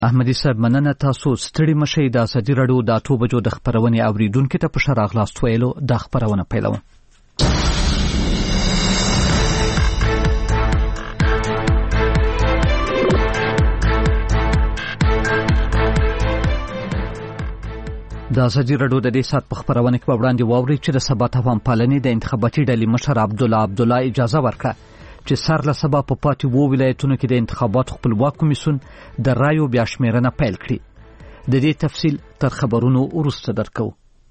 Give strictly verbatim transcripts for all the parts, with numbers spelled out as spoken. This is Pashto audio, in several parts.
احمدي صاحب مننه. تاسو ستړي مشئ. د ازادي راډیو د اته بجو د خبرونې اوریدونکو ته په ښه راغلاست ویلو د خبرونه پیلوم. د ازادي راډیو د دې سات په خبرونه کې په وړاندې واوري چې د سبا تفاهم پالنې د انتخاباتي ډلې مشر عبدالله عبدالله اجازه ورکړه چې سر له سبا په پاتې وو ولایتونو کې د انتخاباتو خپلواک کمیسیون د رایو بیا شمیرنه پیل کړي. د دې تفصیل تر خبرونو وروسته درکو.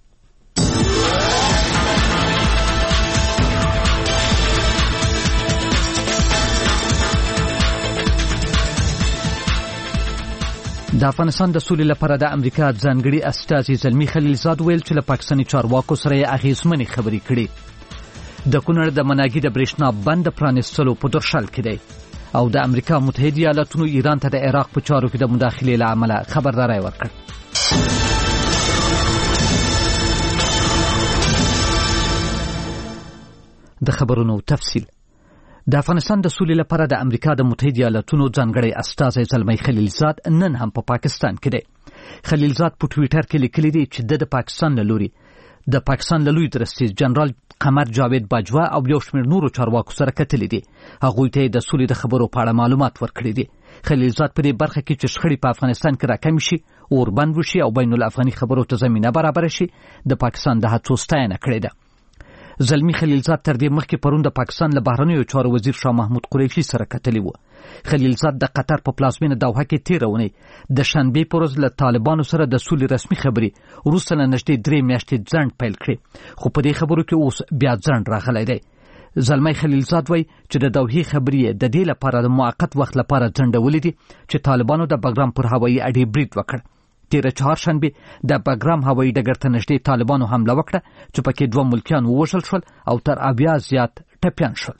د افغانستان د سولې لپاره د امریکا ځانګړي استازي زلمی خلیلزاد ویل چې له پاکستاني چارواکو سره یې اغېزمنې خبرې کړي. د کونړ د مناګي د برېښنا بند پرانیستلو په درشل کې دی او د امریکا متحده ایالاتونو ایران ته د عراق په چارو کې د مداخلې له امله خبرداری ورکړ. د خبرونو تفصیل. د افغانستان د سولې لپاره د امریکا د متحده ایالاتونو ځانګړی استازی زلمی خلیلزاد نن هم په پاکستان کې دی. خلیلزاد په ټویټر کې لیکلي دی چې د پاکستان له لوري د پاکستان له لوی درستیز جنرال قمر جاوید باجوا او یو شمېر نورو چارواکو سره کتلي دي. هغوی ته د سولې د خبرو په اړه معلومات ورکړي دي. خلیلزاد په دې برخه کې چې شخړې په افغانستان کې راکم شي، اوربند وشي او بین الافغاني خبرو ته زمینه برابر شي، د پاکستان د هڅو ستاینه کړې ده. زلمی خلیلزاد تر دې مخکې پرون د پاکستان له بهرنیو چارو وزیر شاه محمود قریشي سره کتلي وو. خلیلزاد د قطر په پلازمینه دوحه کې تېره اونۍ د شنبې په ورځ له طالبانو سره د سولې رسمي خبرې وروسته له نږدې درې میاشتې ځنډ پیل کړی، خو په دې خبرو کې اوس بیا ځنډ راغلی دی. زلمی خلیلزاد وایي چې د دوحې خبرې د دې لپاره د موقت وخت لپاره ځنډولې دي چې طالبانو د بګرام پر هوایي اډې برید وکړ. تیره چهارشنبې د بګرام هوایي ډګر ته نږدې طالبانو حمله وکړه چې پکې دوه ملکیان ووژل شول او تر اویا زیات ټپیان شول.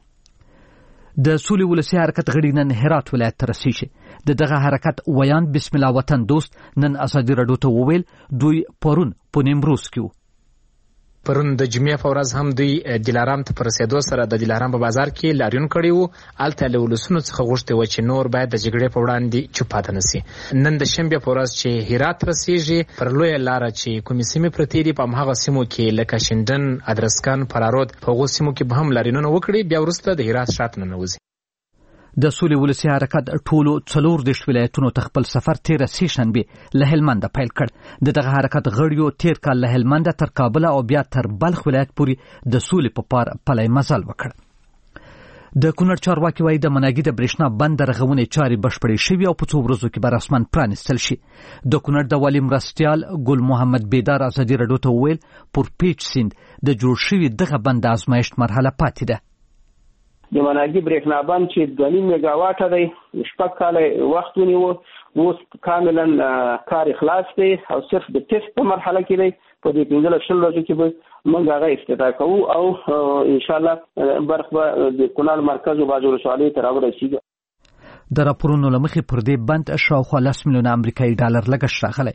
د سولې ولسي حرکت غړي نن هرات ولایت ته رسیږي. د دغه حرکت ویان بسم الله وطن دوست نن ازادي راډیو ته وویل دوی پرون په نیمروز کې وو. پرون د جمعې په ورځ هم دوی دلارام ته پر رسېدو سره د دلارام په بازار کې لاریون کړی وو. هلته له ولسونو څخه غوښتي وو چې نور باید د جګړې په وړاندې چوپ پاتې نه سي. نن د شنبې په ورځ چې هرات رسیږي پر لویه لاره چې کومې سیمې پرتې دي په همهغه سیمو کې لکه شینډن، ادرسکن، فرارود په هغو سیمو کې به هم لاریونونه وکړي، بیا وروسته د هرات شاته ننوځي. د سولې ولسي حرکت ټولو څلور دېرش ولایتونو ته خپل سفر تېره سې شنبې له هلمنده پیل کړ. د دغه حرکت غړیو تېر کال له هلمنده تر کابل او بیا تر بلخ ولایت پورې د سولې په پار پلی مزل وکړ. د کونړ چارواکي وایي د مناګي د برېښنا بند د رغونې چارې بشپړې شوي او په څو ورځو کې به رسماً پرانیستل شي. د کونړ د والي مرستیال ګل محمد بیدار ازادي راډیو ته وویل پر پیچ سیند د جوړ شوي دغه بند د ازمایښت مرحله پاتې ده. د مناګي برېښنا بند چې دوه نیم میګا واټه دی شپږ کاله وخت ونیو، اوس کاملا کار خلاص دی او صرف د ټیسټ په مرحله کې دی. په دې پنځلس شل ورځو کې به موږ هغه افتتاح کوو او انشاءالله برخ به د کونړ مرکز او باجوړ ولسوالۍ ته راورسېږي. د راپورونو له مخې پر دې بند شاوخوا لس میلیونه امریکایي ډالر لګښت راغلی.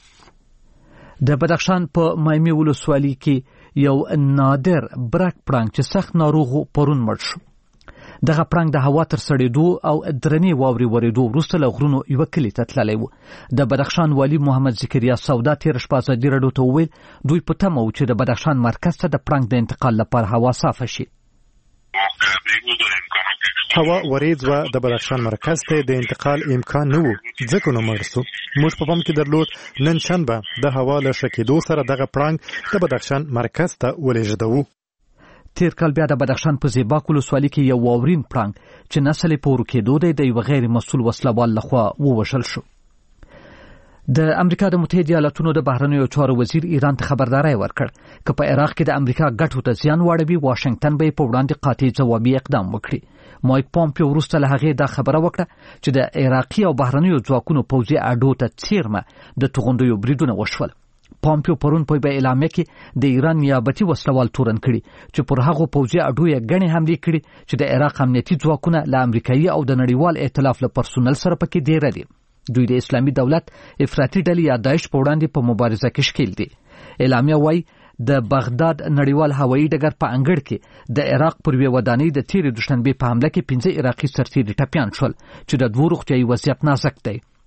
د بدخشان په مایمي ولسوالۍ کې یو نادر برک پړانګ چې سخت ناروغ پرون مړ شو. دغه پړانګ د هوا تر سړېدو او درنې واورې ورېدو وروسته له غرونو یوه کلي ته تللی و. د بدخشان والي محمد ذکریا سودا تېره شپه ازادي راډیو ته وویل دوی په تمه و چې د بدخشان مرکز ته د پړانګ د انتقال لپاره هوا صافه شي. هوا وریځ وه، د بدخشان مرکز ته د انتقال امکان نه و، ځکه نو مړ سو. موږ په پام کې درلود نن شنبه د هوا له ښه کېدو سره دغه پړانګ د بدخشان مرکز ته ولېږدوو. تیر کال بیا د بدخشان په زیباک ولسوالۍ کې یو واورین پړانګ چې نسل یې په ورکېدو دی د یوه غیر مسؤل وسلوال لخوا ووژل شو. د امریکا د متحده ایالاتونو د بهرنیو چارو وزیر ایران ته خبرداری ورکړ که په عراق کې د امریکا ګټو ته زیان واړوي واشنګټن به یې په وړاندې قاطع ځوابي اقدام وکړي. مایک پامپیو وروسته له هغې دا خبره وکړه چې د عراقي او بهرنیو ځواکونو پوځي اډو ته څیرمه د توغندیو بریدونه وشول. پامپیو پرون په یوه اعلامیه کې د ایران نیابتي وسلوال تورن کړي چې پر هغو پوځي اډو یې ګڼې حملې کړي چې د عراق امنیتي ځواکونه له امریکایي او د نړیوال ائتلاف له پرسونل سره پکې ډېره دي. دوی د اسلامي دولت افراطي ډلې یا داعش په وړاندې په مبارزه کې ښکیل دي. اعلامیه وایي د بغداد نړیوال هوایي ډګر په انګړ کې د عراق پر یوې ودانۍ د تېرې دوشنبې په حمله کې پنځه عراقي سرتېري ټپیان شول چې د دوو روغتیایي وضعیت نازک دی.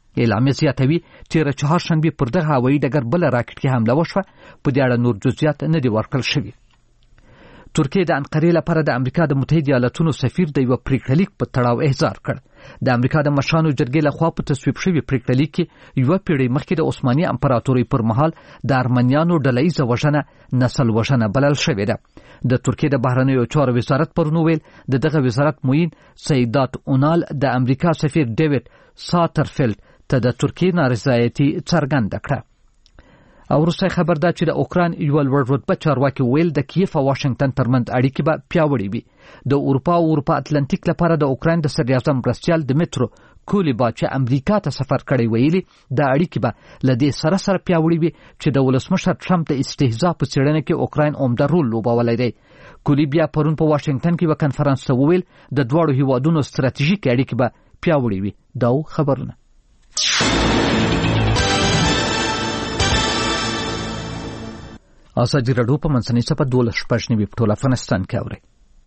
اعلامیه زیاتوي تېره چهارشنبې پر دغه هوایي ډګر بله راکټ کې حمله وشوه. په دې اړه نور جزئیات نه دي ورکړل شوي. ترکیه د انقرې لپاره د امریکا د متحده ایالاتونو سفیر د یو پریکړه لیک په تړاو احضار کړ. د امریکا د مشرانو جرګې لخوا په تصویب شوي پریکړه لیک کې یوه پیړۍ مخکې د عثماني امپراتورۍ پر مهال د ارمنیانو ډله ییزه وژنه نسل وژنه بلل شوې ده. د ترکیه د بهرنیو چارو وزارت پرون وویل د دغه وزارت معین سیدات اونال د امریکا سفیر ډیوډ ساترفیلد ته د ترکیه نارضایتي څرګنده کړه. او وروسته خبر ده چې د اوکراین یو لوړ رتبه چارواکي ویل د کیف او واشنگټن ترمنځ اړیکې به پیاوړې وي. د اروپا او اروپا اتلانتیک لپاره د اوکراین د صدراعظم مرستیال دمیترو کولیبا چې امریکا ته سفر کړی ویلي د اړیکې به له دې سره سره پیاوړې وي چې د ولسمشر ټرمپ د استهزاء په څېړنه کې اوکراین عمده رول لوبولی دی. کولیبا پرون په واشنگټن کې یو کنفرانس ته وویل د دواړو هیوادونو ستراتیژیک اړیکې به پیاوړې وي. دا خبرونه ازادي راډیو په منځنۍ صفحه دولس شپږ نوي په ټول افغانستان کې اوري.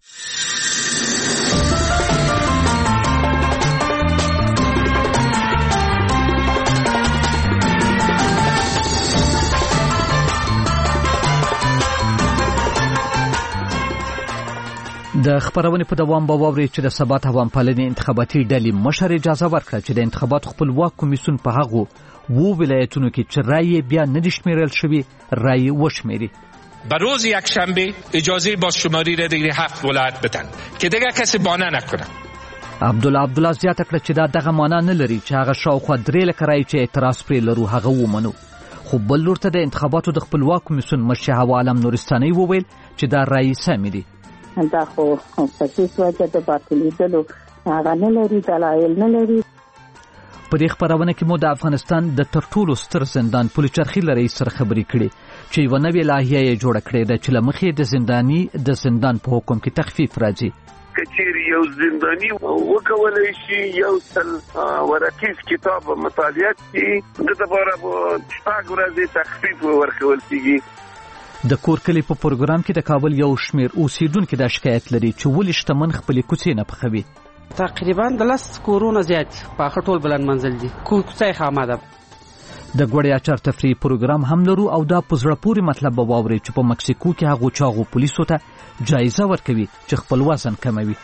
د خبرونې په دوام به واورئ چې د ثبات عوامپالنې انتخاباتي ډلې مشر اجازه ورکړه چې د انتخاباتو خپلواک کمیسیون په هغو وو ولایتونو کې چې رای بیا نه دي شمیرل شوي رای وشمیري. به روز یکشنبه اجازه بازشماری را دیگه هفت ولایت بدن که دیگه کسی بانه نکنه. عبدالله عبدالله زیاته کړه چې دا دغه معنا نه لري چې هغه شاوخوا درې لکه رای چې اعتراض پرې لرو هغه ومنو. خو بل لور ته د انتخاباتو د خپلواک کمیسیون مشر هوا عالم نورستاني وویل چې دا رای سمې دي. دا خو په هیڅ وجه د باطلېدلو هغه نه لري، دلایل نه لري. په دې خبرونه کې مو د افغانستان د تر ټولو ستر زندان پولیچرخي له رئیس سره خبرې کړې چې یوه نوې لایحه یې جوړه کړې ده چې له مخې د زنداني د زندان په حکم کې تخفیف راځي. که چیرې یو زنداني وکولی شي یو سل ورقیز کتاب مطالعه کړي د لپاره به شپږ ورځې تخفیف ورکول کېږي. د کور کلي په پروګرام کې د کابل یو شمېر اوسیدونکي دا شکایت لري چې ولې شتمن خپلې کوڅې نه پخوي. تقریبا د لس کورونه زیات په ټول بلند منزل دي، کوڅه خامه ده. د ګوړې اچار تفریح پروګرام هم لرو او دا په زړه پورې مطلب به واورئ چې په مکسیکو کې هغو چاغو پولیسو ته جایزه ورکوي چې خپل وزن کموي.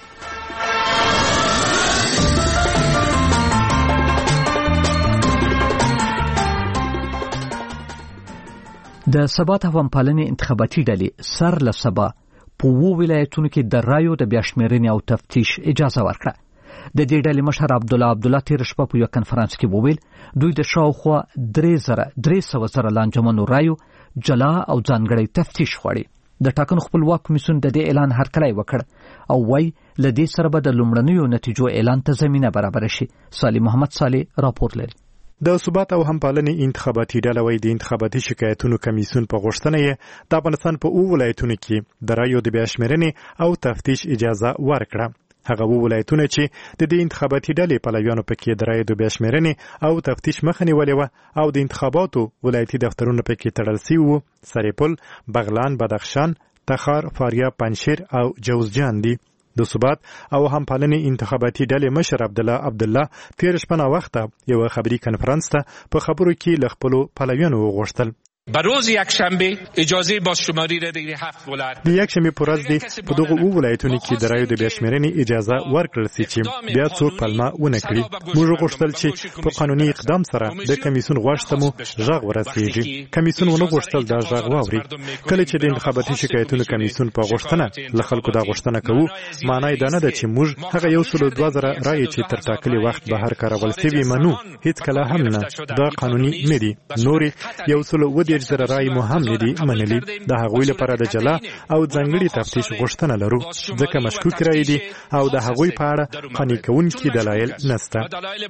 د ثبات عوامپالنې انتخاباتي ډلې سر له سبا په اوو ولایتونو کې د رایو د بیا شمېرنې او تفتیش اجازه ورکړه. د دې ډلې مشر عبدالله عبدالله تېره شپه په یوه کنفرانس کې وویل دوی د شاوخوا درې زره درې سوه زره لانجمنو رایو جلا او ځانګړی تفتیش غواړي. د ټاکنو خپلواک کمیسیون د دې اعلان هرکلی وکړ او وایي له دې سره به د لومړنیو نتیجو اعلان ته زمینه برابره شي. صالح محمد صالح راپور لري. د ثبات او همپالنې انتخاباتي ډله وایي د انتخاباتي شکایتونو کمیسیون په غوښتنه یې د افغانستان په اوو ولایتونو کې د رایو د بیا شمېرنې او تفتیش اجازه ورکړه. هغه اوو ولایتونه چې د دې انتخاباتي ډلې پلویانو پکې د رایو د بیا شمېرنې او تفتیش مخه نیولې وه او د انتخاباتو ولایتي دفترونه پکې تړل سوي وو سرپل، بغلان، بدخشان، تخار، فاریاب، پنجشیر او جوزجان دي. د ثبات او همپالنې انتخاباتي ډلې مشر عبدالله عبدالله تېره شپه ناوخته یوه خبري کنفرانس ته په خبرو کې له خپلو پلویانو وغوښتل به روز یکشنبه اجازه بازشماری را دیگه هفت ولایت د یکشنبې په ورځ دی په دغو اوو ولایتونو کې د رایو د بیا شمېرنې اجازه ورکړل سي چې بیا څوک پلمه ونه کړي. موږ وغوښتل چې په قانوني اقدام سره د کمیسیون غوږ ته مو غږ ورسیږي. کمیسیون ونه غوښتل دا غږ واوري. کله چې د انتخاباتي شکایتونو کمیسیون په غوښتنه له خلکو دا غوښتنه کوو معنی دا نه ده چې موږ هغه یو سل دوه زره رایې چې تر ټاکلي وخت بهر کارول سوي منو. هیڅکله هم نه، دا قانوني نه دي. نورې یو سل اووه دېرش زره رایې مو هم نه دي منلي. د هغوی لپاره د جلا او ځانګړي تفتیش غوښتنه لرو ځکه مشکوک رایې دي او د هغوی په اړه قانع کوونکي دلایل نشته.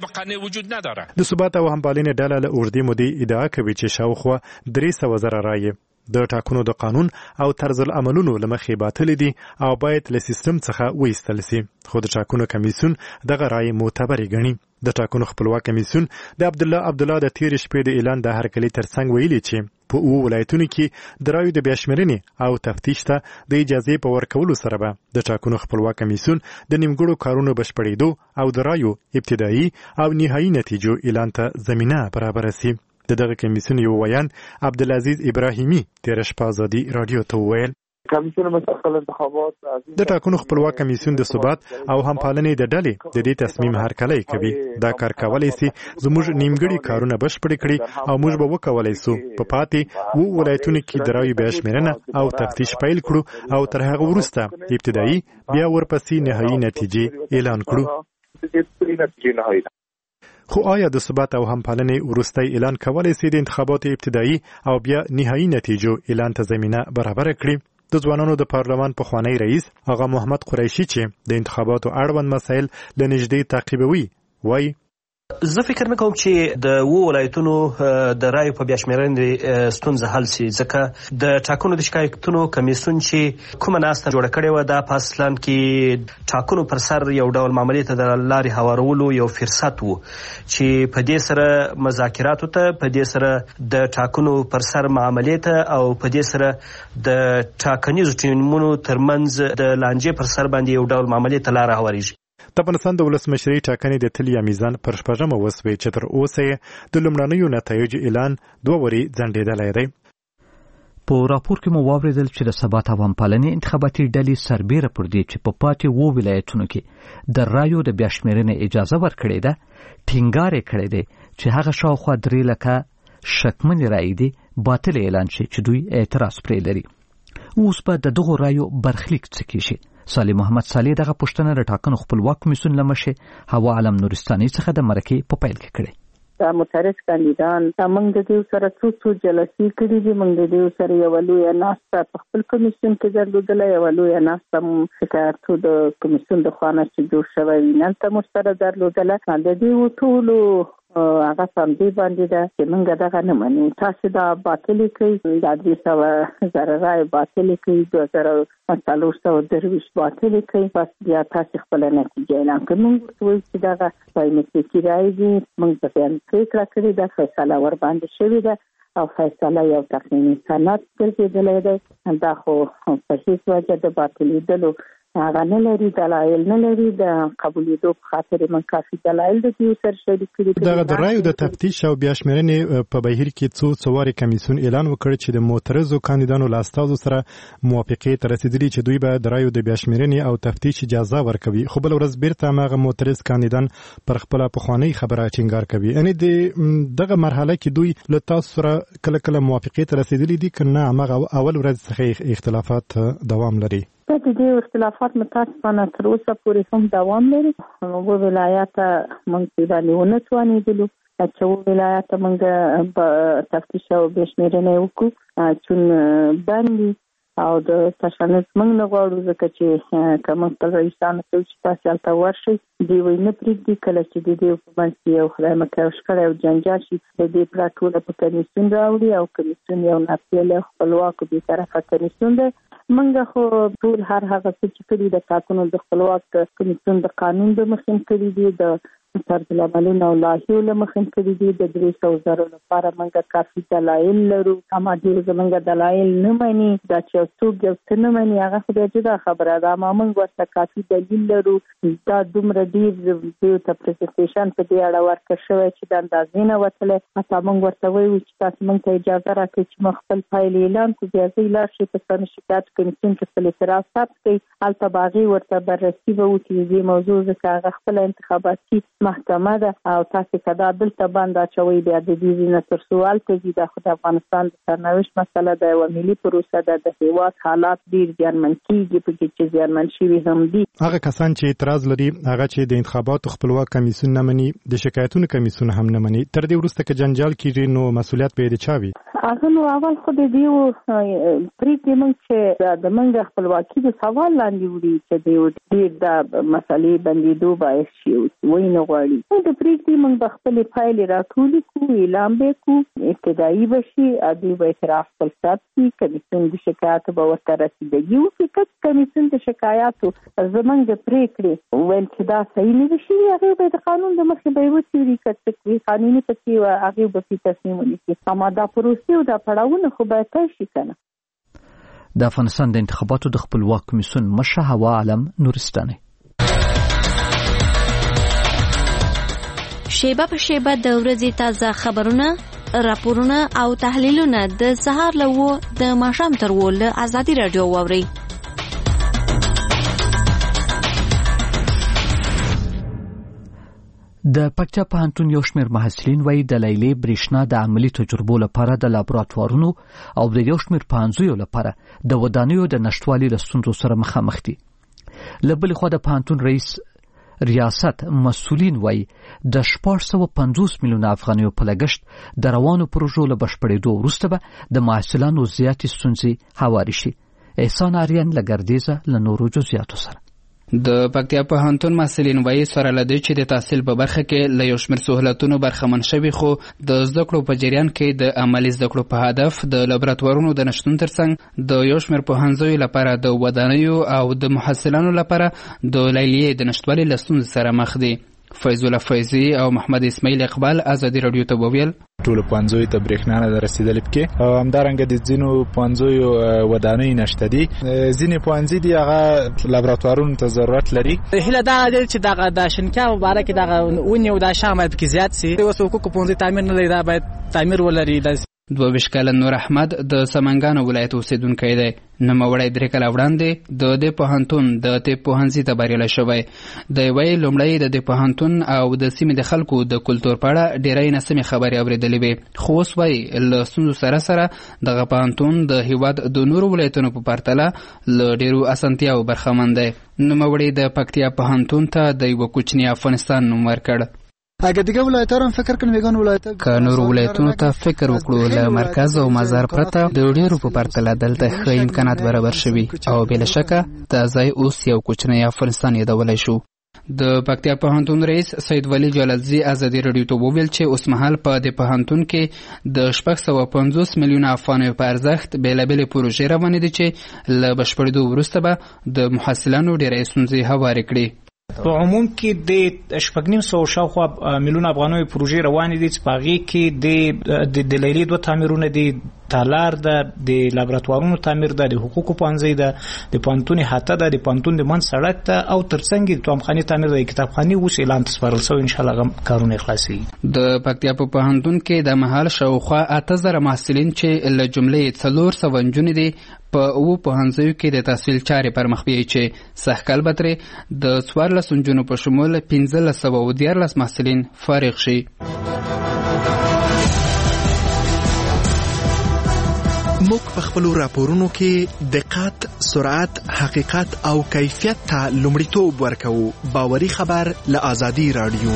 د ثبات او همپالنې ډله له اوږدې مودې ادعا کوي چې شاوخوا درې سوه زره رایې د ټاکنو د قانون او طرز العملونو له مخې باطلې دي او باید له سیستم څخه وایستل سي. خو د ټاکنو کمیسیون دغه رایې معتبرې ګڼي. د ټاکنو خپلواک کمیسیون د عبدالله عبدالله د تېرې شپې د اعلان د هرکلي ترڅنګ ویلي چې په اوو ولایتونو کې د رایو د بیاشمېرنې او تفتیش ته د اجازې په ورکولو سره به د ټاکنو خپلواک کمیسیون د نیمګړو کارونو بشپړېدو او د رایو ابتدایي او نهایي نتیجو اعلان ته زمینه برابره سي. د دغه کمیسیون یو ویان عبدالعزیز ابراهیمی تېره شپه ازادي راډیو ته وویل د ټاکنو خپلواک کمیسیون د ثبات او همپالنې د ډلې د دې تصمیم هرکلی کوي. دا کار کولی سي زموږ نیمګړي کارونه بشپړ کړي او موږ به وکولی سو په پاتې اوو ولایتونو کې د رایو بیاشمېرنه او تفتیش پیل کړو او تر هغه وروسته ابتدایي بیا ورپسې نهایي نتیجې اعلان کړو. خو آیا د ثبات او همپالنې وروستی اعلان کولی سي د انتخاباتو ابتدایي او بیا نهایي نتیجو اعلان ته زمینه برابره کړي؟ د ځوانانو د پارلمان پخوانی رئیس آغا محمد قریشي چې د انتخاباتو اړوند مسایل له نږدې تعقیبوي وایي زه فکر نه کوم چې د وو ولایتونو د رایو په بیاشمېرنې ستونزه حل سي، ځکه د ټاکنو د شکایتونو کمیسیون چې کومه ناسته جوړه کړې وه دا په اصلاً کې ټاکنو پر سر یو ډول معاملې ته د لارې هوارولو یو فرصت و چې په دې سره مذاکراتو ته، په دې سره د ټاکنو پر سر معاملې ته او په دې سره د ټاکنیزو ټیمونو ترمنځ د لانجې پر سر باندې یو ډول معاملې ته لاره هوارېږي. د افغانستان د ولسمشرۍ ټاکنې د تلیا میزان پر شپږمه وسوې چې تر اوسه یې د لومړنیو نتایجو اعلان دوه وري ځنډېدلی دی. په راپور کې مو واورېدل چې د ثبات او همپالنې انتخاباتي ډلې سربیره پر دې چې په پاتې اوو ولایتونو کې د رایو د بیاشمېرنې اجازه ورکړې ده ټینګار یې کړی دی چې هغه شاوخوا درې لکه شکمنې رایې دي باطل اعلان شي چې دوی اعتراض پرې لري. اوس به د دغو رایو برخلیک څه کیږي؟ صالح محمد صالح دغه پوښتنه د ټاکنو خپلواک کمیسیون له مشرې هوا علم نورستاني څخه د مرکې په پیل کې کړې. دا مترس کاندیدان موږ د دې سره څو څو جلسې کړې دي. موږ د دې سره یو لویه ناسته په خپل کمیسیون کې درلودله، یو لویه ناسته شکایتو د کمیسیون د خوا نه چې جوړ شوی وي نن ته موږ سره درلودله. د دې ټولو هغه سمدې باندې ده چې موږ دغه نه منو. تاسو دا باطلې کوي، دا درې سوه زره رایې باطلې کوي، دوه زره څلور سوه درویشت باطلې کوي. بس بیا تاسو خپله نتیجه اعلان کړئ. موږ ورته وایو چې دغه بایومټریکي رایې دي، موږ په بیان پرېکړه کړې ده، فیصله ورباندې شوې ده او فیصله یو تقنیني سند ګرځېدلی دی. دا خو په هېڅ وجه د باطلېدلو هغه نه لري، دلایل نه لري. د قبولېدو په خاطر من کافي دلایل د دې سره شریک کړي. دغه د رایو د تفتیش او بیاشمېرنې په بهیر کې څو څو وارې کمیسیون اعلان وکړ چې د معترضو کاندیدانو له استازو سره موافقې ته رسېدلي چې دوی به د رایو د بیاشمېرنې او تفتیش اجازه ورکوي، خو بله ورځ بیرته هماغه معترض کاندیدان پر خپله پخوانۍ خبره ټینګار کوي. یعنې د دغه مرحله کې دوی له تاسو سره کله کله موافقې ته رسېدلي دي که نه هماغه اول ورځ څخه اختلافات دوام لري؟ د دې اختلافات متاسفانه تر اوسه پورې هم دوام لري. اووه ولایته موږ پرې باندې ونه توانېدلو چې اووه ولایته موږ په تفتیش او بیاشمېرنه وکړو چون بند او د تشنج موږ نه غواړو، ځکه چې که موږ خپل رئیسانو ته چې تاسو هلته ورشئ دوی وایي نه پرېږدي. کله چې د دې په منځ کې یو خدای مکړه شخړه او جنجال شي د دې پړه ټوله په کمیسیون راوړي او کمیسیون یو ناپېیلی خپلواک او بېطرفه کمیسیون دی. موږ خو ټول هر هغه څه چې کړي د ټاکنو د خپلواک کمیسیون د قانون د مخې کړي دي، د طرزالعملونو او لایحو له مخې کړي دي. د درې سوه زرو لپاره موږ کافي دلایل لرو. اما ډېر زموږ دلایل نه مني، دا چې یو څوک یو څه نه مني هغه خو بیا جدا خبره ده. اما موږ ورته کافي دلیل لرو. دا دومره ډېر دوی ته پرزنټیشن په دې اړه ورکړ شوی چې د اندازې نه وتلی. حتی موږ ورته وایو چې تاسو موږ ته اجازه راکړئ چې موږ خپل پایلې اعلان کړو، بیا ځئ لاړ شئ په سمې شکایت کمیسیون کې خپل اعتراض ثبت کړئ. هلته به هغې ورته بررسي به وکړي د دې موضوع، ځکه هغه خپله انتخاباتي محکمه ده او تاسو که دا دلته بند اچوئ بیا د دې ځای نه تر څو هلته ځي. دا خو د افغانستان د سرنوشت مسله ده، یوه ملي پروسه ده. د هېواد حالات ډېر زیانمن کېږي، په کې چې زیانمن شوي هم دي. هغه کسان چې اعتراض لري هغه چې د انتخاباتو خپلواک کمیسیون نه مني، د شکایتونو کمیسیون هم نه مني، تر دې وروسته که جنجال کېږي نو مسؤلیت به یې د چا وي؟ هغه نو اول خو د دې پرېږدي موږ چې د موږ خپلواکي د سوال لاندې وړي چې د ډېر د مسلې بندېدو باعث شي. وایي نه غواړي. د پریکړې موږ به خپلې پایلې راټولې کړو، اعلان به کړو، ابتدایي به شي، دوی به اعتراف خپل ثبت کړي، کمیسیون د شکایاتو به ورته رسیدګي وکړي. که کمیسیون د شکایاتو زموږ د پریکړې ویل چې دا صحیح نه دي شوي، هغې به د قانون د مخې به یې وڅېړي، که څه کړي قانوني پسې هغې به پرې تصمیم ونیسي. اما دا پروسې او دا پړاوونه خو باید طی شي که نه. د افغانستان د انتخاباتو د خپلواک کمیسیون مشره حوا عالم نورستاني شیبه په شیبه د ورځې تازه خبرونه، راپورونه او تحلیلونه د سهار له وو د ماښام تر وو له ازادي راډیو واورئ. د پکتیا پوهنتون یو شمېر محصلین وایي د لیلې برېښنا د عملي تجربو لپاره د لابراتوارونو او د یو شمېر پوهنځیو لپاره د ودانیو د نشتوالي له ستونزو سره مخامخ دي. له بلې خوا د پوهنتون رئیس ریاست مسؤلین وایي د شپږ سوه پنځوس میلیونه افغانیو په لګښت د روانو پروژو له بشپړېدو وروسته به د محصلانو زیاتې ستونزې هوارې شي. احسان آریان له ګردیزه له نورو جزئیاتو سره. د پکتیا پوهنتون محصلین وایي سره له دې چې د تحصیل په برخه کې له یو شمېر سهولتونو برخمن شوي، خو د زده کړو په جریان کې د عملي زده کړو په هدف د لابراتوارونو د نشتون ترڅنګ د یو شمېر پوهنځیو لپاره د ودانیو او د محصلانو لپاره د لیلیې د نشتوالي له ستونزې سره مخ دي. فیض الله فیضي او محمد اسماعیل اقبال ازادي راډیو ته وویل ټول پوهنځیو ته برېښنا نه رسیدلې پکې، او همدارنګه د ځینو پوهنځیو ودانۍ نشته دي. ځینې پوهنځي دي هغه لابراتوارونو ته ضرورت لري. هیله دا ده چې دغه د شنکا مبارک دغه ونې او د شام باید پکې زیات سي. اوس حقوق پوهنځي تعمیر نه لري، دا باید تعمیر ولري. دوه ویشت کاله نور احمد د سمنګانو ولایت اوسیدونکی دی. نوموړی درې کاله وړاندې د دې پوهنتون د طب پوهنځي ته بریالی شوی. دی وایي لومړی د دې پوهنتون او د سیمې د خلکو د کلتور په اړه ډېری ناسمې خبرې اورېدلې وې، خو اوس وایي له ستونزو سره سره دغه پوهنتون د هېواد د نورو ولایتونو په پرتله له ډېرو اسانتیاوو برخمن دی. نوموړی د پکتیا پوهنتون ته د یوه کوچني افغانستان نوم ورکړ. اگه دیگه ولایت‌ها هم فکر کنیم ویگان ولایت‌ها که نور ولایتونو ته فکر وکړو له مرکز او مزار پرته د ډیرو په پرتله دلته ښه امکانات برابر شوي او بلا شکه دا ځای اوس یو کوچنی افغانستان یادولی شو. د پکتیا پوهنتون رئیس سید ولی جلالزی ازادي راډیو ته وویل چې اوسمهال په دې پوهنتون کې د شپږ سوه پنځوس میلیونه افغانیو په ارزښت بېلابېلې پروژې روانې دي چې له بشپړېدو وروسته به د محصلانو ډېری ستونزې هوارې کړي. په عموم کې د شپږ نیم سوه شاوخوا میلیونه افغانیو پروژې روانې دي چې په هغې کې د د لیلې دوه تعمیرونه دي، تالار ده، د لابراتوارونو تعمیر ده، د حقوقو پوهنځی ده، د پوهنتون احاطه ده، د پوهنتون د منځ سړک ده، او ترڅنګ د توامخانې تعمیر ده. کتابخانې اوس اعلان ته سپارل شوی، انشاءالله هغه کارونه خلاصېږي. د پکتیا په پوهنتون کې د مهال شاوخوا اته زره محصلین چې له جملې څلور سوه نجونې دي په اوو پوهنځیو کې د تحصیل چارې پر مخ بیایي چې سږکال به ترې د څوارلسو نجونو په شمول پنځلس سوه او دیارلس محصلین فارغ شي. موږ په خپلو راپورونو کې دقت، سرعت، حقیقت او کیفیت ته لومړیتوب ورکوو. باوري خبر له ازادي راډیو.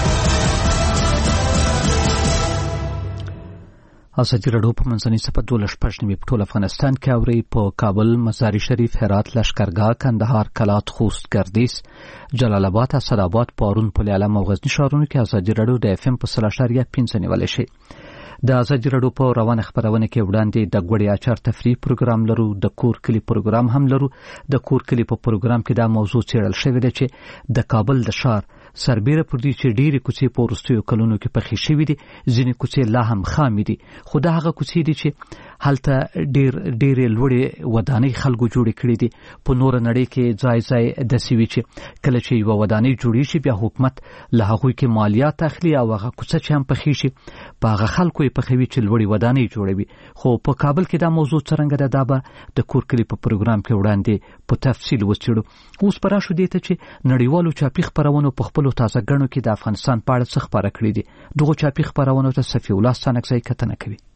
ازادي راډیو په منځنۍ صفحه دولس شپږ نوي په ټول افغانستان کې اورئ. په کابل، مزار شریف، هرات، لشکرګاه، کندهار، کلات، خوست، ګردیز، جلال آباد، اسداباد، پارون، پل علم او غزني ښارونو کې ازادي راډیو د اف ام په سل اشاریه پنځه نیولی شي. د ازادي راډیو په روانه خپرونه کې وړاندې د ګوړې اچار تفریح پروګرام لرو، د کور کلی پروګرام هم لرو. د کور کلی په پروګرام کې دا موضوع څېړل شوې ده چې د کابل د ښار سربیره پر دې چې ډېرې کوڅې په وروستیو کلونو کې پخې شوي دي، ځینې کوڅې لا هم خامې دي، خو دا هغه کوڅې دي چې هلته ډېر ډېرې لوړې ودانۍ خلکو جوړې کړې دي. په نوره نړۍ کې ځای ځای داسې وي چې کله چې یوه ودانۍ جوړې شي بیا حکومت له هغوی کې مالیات اخلي او هغه کوڅه چې هم پخې شي په هغه خلکو یې پخوي چې لوړې ودانۍ جوړوي. خو په کابل کې دا موضوع څرنګه ده دا به د کور کلي په پروګرام کې وړاندې په تفصیل وڅېړو. اوس به راشو دې ته چې نړیوالو چاپي خپرونو په خپلو تازه ګڼو کې د افغانستان په اړه څه خپاره کړي دي. دغو چاپي خپرونو ته صفي الله ستانکزی کتنه کوي.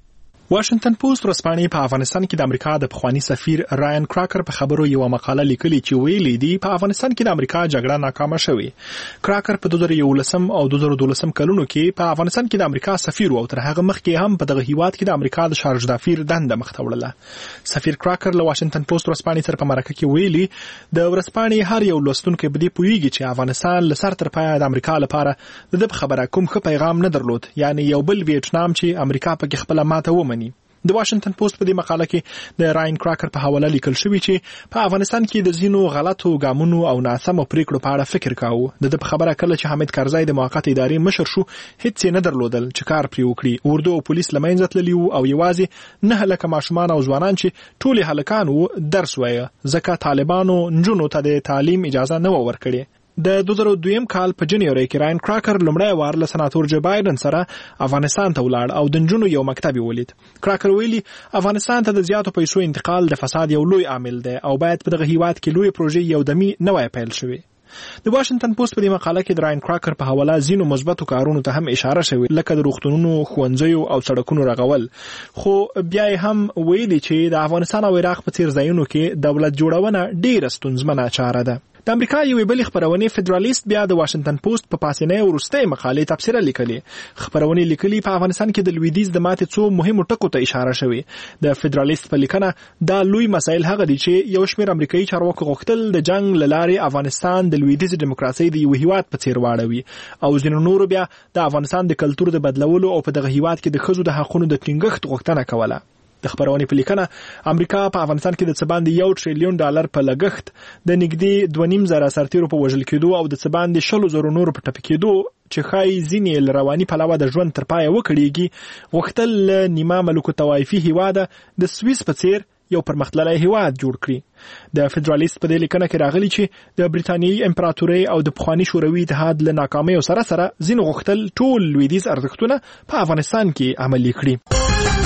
واشنگټن پوسټ ورځپاڼې په افغانستان کې د امریکا د پخوانی سفیر راین کراکر په خبرو یو مقاله لیکلي چې ویلي دی په افغانستان کې د امریکا جګړه ناکامه شوې. کراکر په دوه زره یولسم او دوه زره دولسم کلونو کې په افغانستان کې د امریکا سفیر او تر هغه مخکې هم په دغه هیواد کې د امریکا د شارج دافیر دنده مخته وړله. سفیر کراکر له واشنگټن پوسټ ورځپاڼې سره په مرکه کې ویلي د ورځپاڼې هر یو لوستونکی په دې پوهیږي چې افغانستان له سر تر پایه د امریکا لپاره د دې خبره کوم ښه پیغام نه درلود، یعنی یو بل ویتنام چې امریکا پکې خپل ماته ومني. د واشنگټن پوسټ په دې مقاله کې د راین کراکر په حواله لیکل شوی چې په افغانستان کې د زینو غلطو ګامونو او ناسمو پریکړو په اړه فکر کاوه. د خبره کله چې حامد کرزی د موقت ادارې مشر شو هیڅ نه درلودل چې کار پرې وکړي. اردو او پولیس لمنځه تللی وو او یوازې نه هلکه ماشومان او ځوانان چې ټول هلکان وو درس وایي ځکه طالبانو نجونو ته د تعلیم اجازه نه ورکړي. د دوه زره دویم کال په جنوري کې راین کراکر لومړی وار له سناتور جو بایدن سره افغانستان ته ولاړ او د نجونو یو مکتب ولید. کراکر ویلي افغانستان ته د زیاتو پیسو انتقال د فساد یو لوی عامل دی او باید په دغه هیواد کې لوی پروژې یو دمي نوې پیل شوي. د واشنگټن پوسټ په دې مقاله کې د راین کراکر په حواله زینو مثبتو کارونو ته هم اشاره شوې لکه د روغتونونو، ښوونځیو او سړکونو رغول. خو بیا هم ویلي چې د افغانستان او عراق په څیر ځایونو کې دولت جوړونه ډیره ستونزمنه چاره ده. د امریکا یوې بلې خبرونې فدرالیست بیا د واشنگټن پوسټ په پاسنۍ وروستۍ مقالې تفسیر لیکلي. خبرونې لیکلي په افغانستان کې د لویدیځ د ماتې څو مهمو ټکو ته اشاره شوې. د فدرالیست په لیکنه دا لوی مسایل هغه دي چې یو شمېر امریکایي چارواکو غوښتل د جنگ له لارې افغانستان د لویدیځ دیموکراسي د یو هیواد په څیر واړوي او ځینو نورو بیا د افغانستان د کلتور د بدلولو او په دغه هیواد کې د ښځو د حقوقو د ټینګښت غوښتنه کوله. د خبرونې په لیکنه امریکا په افغانستان کې د څه باندې یو ټریلیون ډالر په لګښت د نږدې دوه نیم زره سرتیرو په وژل کېدو او د څه باندې شلو زرو نورو په ټپي کېدو چې ښایي ځینې له رواني پلوه د ژوند تر پایه وکړېږي غوښتل له نیمه ملوکو طوایفي هیواده د سویس په څیر یو پرمختللی هیواد جوړ کړي. د فدرالیست په دې لیکنه کې راغلي چې د بریتانیایي امپراتورۍ او د پخواني شوروي اتحاد له ناکامیو سره سره ځینو غوښتل ټول لویدیځ ارزښتونه په افغانستان کې عملي کړي.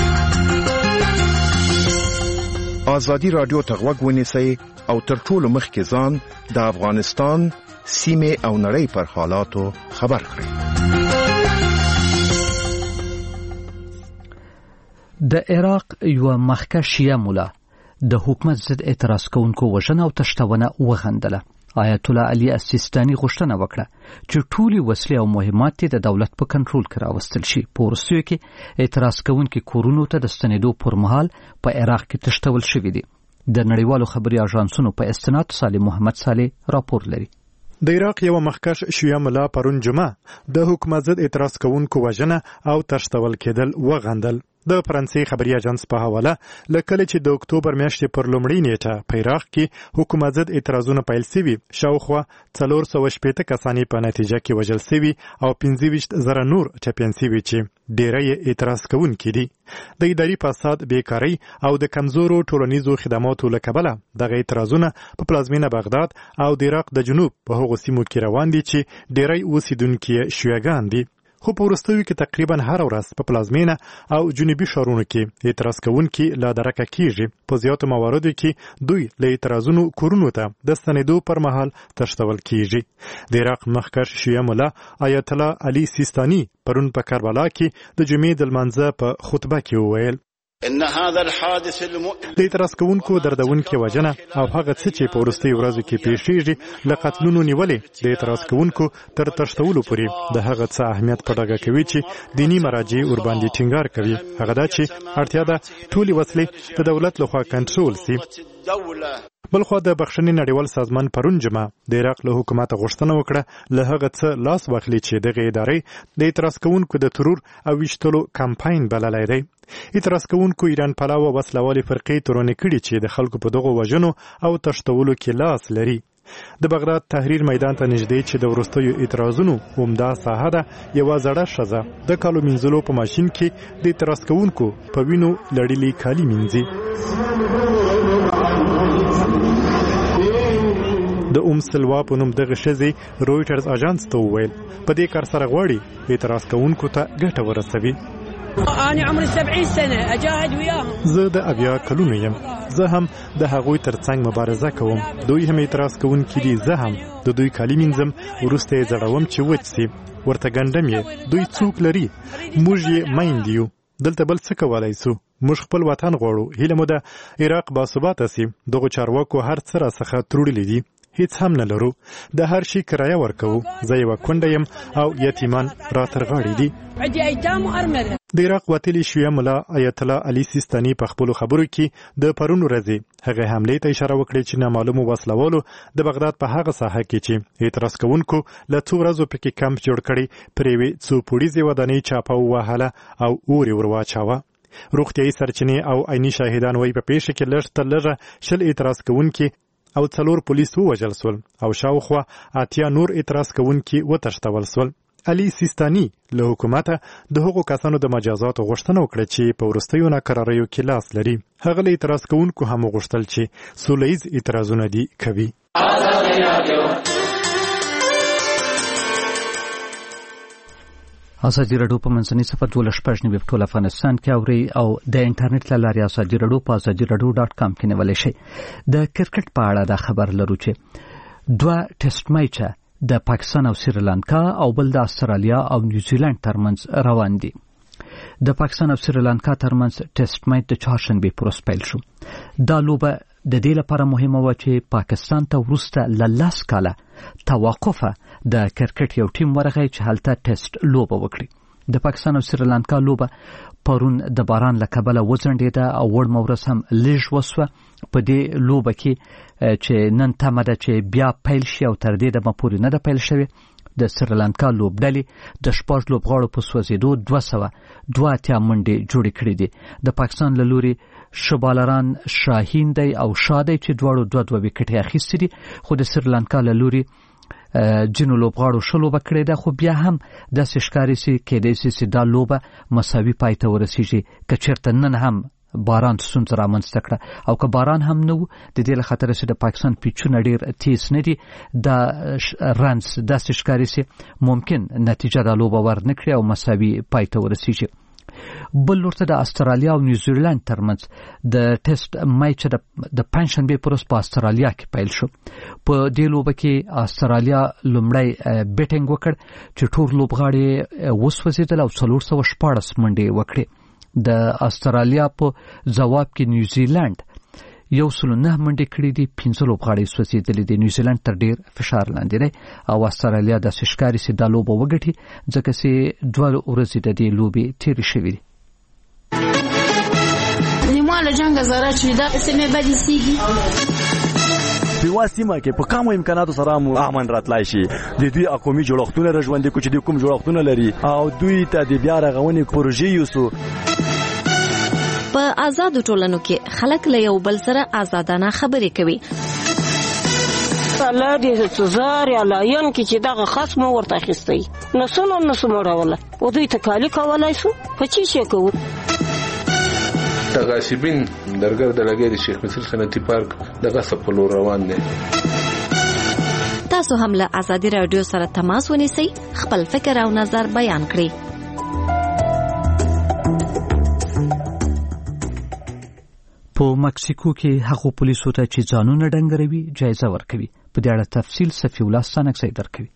آزادی رادیو ته غوږ ونیسئ او تر ټولو مخکې ځان د افغانستان سیمې او نړۍ پر حالاتو خبر کړئ. د عراق یو مخکښ شیعه مولا د حکومت ضد اعتراض کوونکو وژنه او تښتونه وغندله. آیت الله علي السیستاني غوښتنه وکړه چې ټولي وسلې او مهمات د دولت په کنټرول کې راوستل شي. په وروستیو کې اعتراض کوونکي کورونو ته د ستنېدو پر مهال په عراق کې تښتول شوي دي. د نړیوالو خبري اژانسونو په استناد صالح محمد صالح راپور لري. د عراق یو مخکښ شیعه مولا پرون جمعه د حکومت ضد اعتراض کوونکو وژنه او تښتول کېدل وغندل. د فرانسې خبري اژانس په حواله لکه چې د اکتوبر میاشتې پر لومړۍ نیټه په عراق کې حکومت ضد اعتراضونه پیل شوي، شاوخوا څلور سوه شپېته کسان په نتیجه کې وژل شوي او پنځه ویشت زره نور ټپیان شوي چې ډیری اعتراض کوونکي دي. د اداري فساد، بیکارۍ او د کمزورو ټولنیزو خدماتو له کبله دغه اعتراضونه په پلازمینه بغداد او د عراق د جنوب په هغو سیمو کې روان دي چې ډیری اوسیدونکي شیعهګان دي. خو په وروستیو کې تقریبا هر ورځ په پلازمینه او جنوبي ښارونو کې اعتراض کوونکي لا درکه کیږي. په زیاتو مواردو کې دوی له اعتراضونو کورونو ته د ستنېدو پر مهال تښتول کیږي. د عراق مخکښ شیعه مولا آیت الله علي سیستاني پرون په کربلا کې د جمعې د لمانځه په خطبه کې وویل ان هذا الحادث المؤلم د اعتراض کوونکو دردونکي وژنه او هغه څه چې په وروستي ورځو کې پیښیږي له قتلونو نیولې د اعتراض کوونکو تر تښتولو پورې د هغه څه اهمیت په ډاګه کوي چې دیني مراجع ورباندې ټینګار کوي. هغه دا چې اړتیا ده ټولې وسلې د دولت لخوا کنټرول سي. بلخوا د بخښنې نړیوال سازمان پرون جمعه د عراق له حکومت غوښتنه وکړه له هغه څه لاس واخلي چې دغه ادارې د اعتراض کوونکو د ترور او ویشتلو کمپاین بللی دی. اعتراض کوونکو ایران پلوه وسلوالې فرقې تورنې کړي چې د خلکو په دغو وژنو او تښتولو کې لاس لري. د بغداد تحریر میدان ته نږدې چې د وروستیو اعتراضونو عمده ساحه ده، یوه زړه ښځه د کالو مینځلو په ماشین کې د اعتراض کوونکو په وینو لړلي کالي مینځي. د ام سلوا په نوم دغه ښځې رویټرز اژانس ته وویل په دې کار سره غواړي اعتراض کوونکو ته ګټه ورسوي. أنا عمري سبعين سنة أجاهد وياهم. زه د اویا کلونو یم، زه هم د هغوی ترڅنګ مبارزه کوم. دوی هم اعتراض کوونکي دي، زه هم د دوی کالي مینځم، وروسته یې زړوم چې وچ سي، ورته ګنډم یې. دوی څوک لري؟ موږ یې میندې یو. دلته بل څه کولای سو؟ موږ خپل وطن غواړو. هیله مو ده عراق باثباته سي. دغه چارواکو هر څه راڅخه تروړلي دي. هیڅ هم نه لرو. د هر شي کرایه ورکوو. زه یوه کونډه یم او یتیمان را تر غاړې دي. د عراق وتلي شیعه ملا آیت الله علي سیستاني په خپلو خبرو کې د پرون ورځې هغې حملې ته اشاره وکړې چې نامعلومو وسلوالو د بغداد په هغه ساحه کې چې اعتراض کوونکو له څو ورځو پکې کمپ جوړ کړی پر یوې څو پوړیزې ودانۍ چاپه ووهله او اور یې ور واچاوه. روغتیایي سرچینې او عیني شاهدان وایي په پیښه کې لږ تر لږه شل اعتراض کوونکي او څلور پولیس ووژل سول او شاوخوا اتیا نور اعتراض کوونکي وتښتول سول. علي سیستاني له حکومته د هغو کسانو د مجازاتو غوښتنه وکړه چې په وروستیو ناکراریو کې لاس لري. هغه له اعتراض کوونکو هم وغوښتل چې سوله ییز اعتراضونه دې کوي. ازادي راډیو په منځني صفر دولس شپږ نوي په ټول افغانستان کې اوري او د انټرنیټ له لارې ازادي راډیو په ازادي راډیو ډاټ کام کې نیولی شئ. د کرکټ په اړه دا خبر لرو چې دوه ټیسټ میچه د پاکستان او سریلانکا او بل د استرالیا او نیوزیلند ترمنځ روان دي. د پاکستان او سریلانکا ترمنځ ټیسټ میچ د چهارشنبې په ورځ پیل شو. دا لوبه د دې لپاره مهمه وه چې پاکستان ته وروسته له لس کاله توقفه د کرکټ یو ټیم ورغی چې هلته ټیسټ لوبه وکړي. د پاکستان او سریلانکا لوبه پرون د باران له کبله وځنډېده او وړمه ورځ هم لږ وسوه. په دې لوبه کې چې نن تمه ده چې بیا پیل شي او تر دې دمه پورې نه ده پیل شوې. د سریلانکا لوبډلې د شپږ لوبغاړو په سوځېدو دوه سوه دوه اتیا منډې جوړې کړې دي. د پاکستان له لوري شبالران شاهین دی او شاه دی چې دواړو دوه دوه ویکټې اخیستې دي، خو د سریلانکا له لوري جنو لوبغاړو ښه لوبه کړې ده، خو بیا هم داسې ښکاري چې کیدای شي چې دا لوبه مساوي پای ته ورسیږي که چېرته نن هم باران ستونزه رامنځته کړه. او که باران هم نه و د دې له خطره چې د پاکستان پیچونه ډېر تیز نه دي، دا رنز داسې ښکاري چې ممکن نتیجه دا لوبه ور نه کړي او مساوي پای ته ورسیږي. بل لورته د استرالیا او نیوزیلند ترمنځ د ټیسټ میچ د پنجشنبې په ورځ په استرالیا کې پیل شو. په دې لوبه کې استرالیا لومړی بیټینګ وکړ چې ټول لوبغاړي وسوځېدل او څلور سوه شپاړس منډې وکړې. د استرالیا په ځواب کې نیوزیلند یو سلو نه منډې کړې دي، پنځه لوبغاړي سوځېدلي دي. نیوزیلند تر ډېر فشار لاندې دی او استرالیا داسې ښکاري چې دا لوبه وګټي ځکه چې دوه ورځې د دې لوبې تېرې شوې دي. لیمواله جنګ زاره چې دا سیمې بدې سیږي په یوه سیمه کې په کمو امکاناتو سره مو امن راتلای شي. د دوی اقومي جوړښتونه را ژوندي کړو چې دوی کوم جوړښتونه لري او دوی ته د بیا رغونې پروژې یوسو. په آزادو ټولنو کې خلک له یو بل سره آزادانه خبرې کوي. الله دې سزار یا لاین کې چې دغه خصم ورته اخیستی نسونو نسو مړوله او دوی تکالی کولای شو په چی شي کوو. تغاسبین درګر د لګې د شیخ مصر صنعتي پارک دغه سپلو روان دي. تاسو هم له آزادي رادیو سره تماس ونیسئ، خپل فکر او نظر بیان کړئ. په مکسیکو کې هغو پولیسو ته چې ځانونه ډنګروي جایزه ورکوي. په دې اړه تفصیل صفي الله ستانکزی درکوي.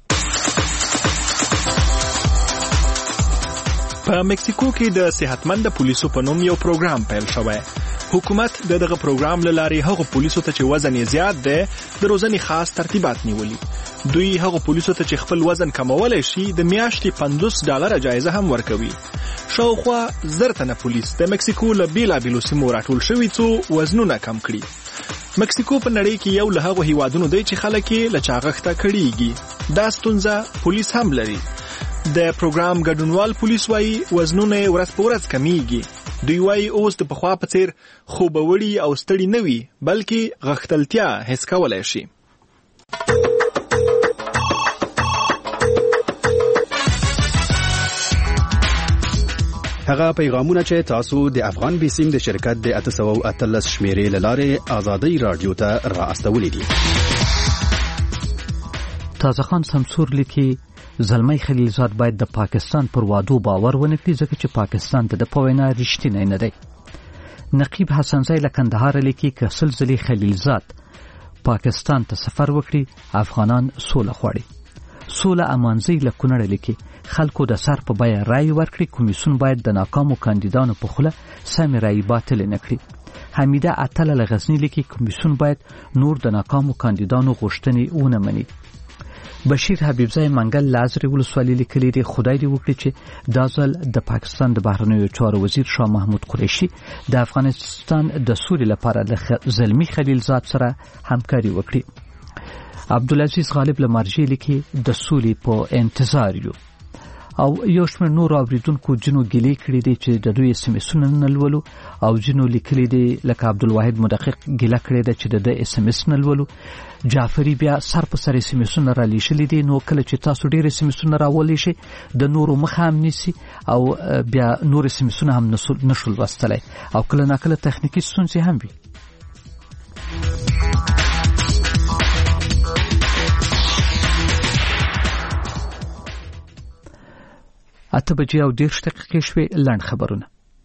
په مکسیکو کې د صحتمند پولیسو په نوم یو پروګرام پیل شوی. حکومت د دغه پروګرام له لارې هغو پولیسو ته چې وزن یې زیات دی د روزنې خاص ترتیبات نیولي. دوی هغو پولیسو ته چې خپل وزن کمولی شي د میاشتې پنځوس ډالره جایزه هم ورکوي. شاوخوا زر تنه پولیس د مکسیکو له بیلابیلو سیمو راټول شوي څو وزنونه کم کړي. مکسیکو په نړۍ کې یو له هغو هیوادونو دی چې خلک یې له چاغښته کړېږي. دا ستونزه پولیس هم لري. د پروګرام ګډونوال پولیس وایي وزنونه ورځ په ورځ کمیږي. دوی وایي اوس د پخوا په څیر خوبوړي او ستړي نه وي بلکې غښتلتیا حس کولی شي. هغه پیغامونه چې تاسو د افغان بیسیم د شرکت د اته سوه او اتلس شمیرې له لارې ازادۍ راډیو ته را استولې دي. تازه خان سمسور لیکي زلمی خلیلزاد باید د پاکستان پر وعدو باور ونه کړي ځکه چې پاکستان ته د په وینا رښتینی نه دی. نقیب حسنزی له کندهار لیکي که سل ځلې خلیلزاد پاکستان ته سفر وکړي افغانان سوله غواړي. سوله امانزی له کونړ لیکي خلکو د سر په بیه رای ورکړي کمیسیون باید د ناکامو کاندیدانو په خوله سم رای باطل نه کړي. حمیده اتل له غزنی لیکي کمیسیون باید نور د ناکامو کاندیدانو غوښتنې ونه مني. بشیر حبیبزای منګل لازري ولسوالي لیکلي دی خدای دې وکړي چې دا ځل د پاکستان د بهرنیو چارو وزیر شاه محمود قریشي د افغانستان د سولې لپاره د زلمی خلیلزاد سره همکاري وکړي. عبدالعزیز غالب لمرجی لیکي د سولې په انتظار یو. او یو شمېر نور اوریدونکو جنو ګیلې کړي دي چې د دوی اس ام اسونه نه لولو او جنو لیکلي دي لکه عبدالواحد مدقق ګیله کړې ده چې د اس ام اس نه لولو. جعفری بیا سر په سر اس ام اسونه را لیشلي دي نو کله چې تاسو ډېر اس ام اسونه راولی شي د نورو مخه هم نیسي او بیا نور اس ام اسونه هم نشو لوستلی او کله ناکله تخنیکي ستونزې هم وي. اته بجې او دېرش دقیقې شوې. لنډ خبرونه.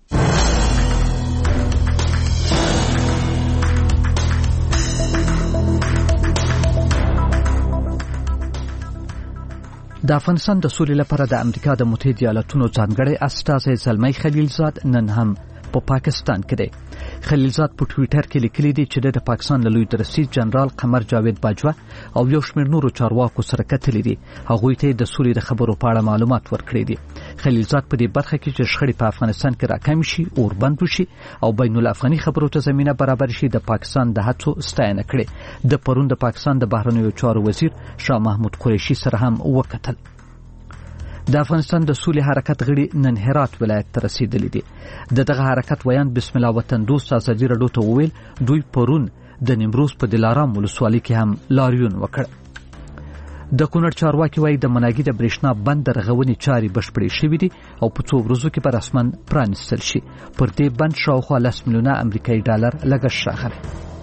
د افغانستان د سولې لپاره د امریکا د متحده ایالاتونو ځانګړی استازی زلمی خلیلزاد نن هم په پاکستان کې دی. خلیلزاد په ټویټر کې لیکلي دي چې د پاکستان له لوی درسي جنرال قمر جاوید باجوه او یو شمېر نورو چارواکو سره کتلي دي. هغوی ته د سولې د خبرو په اړه معلومات ورکړي دي. خلیلزاد په دې برخه کې چې شخړې په افغانستان کې راکم شي اور بند وشي او بین الافغاني خبرو ته زمينه برابر شي د پاکستان د هڅو ستاینه کړې. د پرون د پاکستان د بهرنیو چارو وزیر شاه محمود قریشي سره هم وکتل. د افغانستان د سولې حرکت غړي نن هرات ولایت ته رسیدلي دي. د دغه حرکت ویان بسم الله وطن دوست ازادي راډیو ته وویل دوی پرون د نیمروز په دلارام ولسوالۍ کې هم لاریون وکړ. د کونړ چارواکي وایي د مناګي د برېښنا بند رغونې چارې بشپړې شوې دي او په څو ورځو کې به رسماً پرانیستل شي. پر دې بند شاوخوا لس میلیونه امریکایي ډالر لګښت راغلی.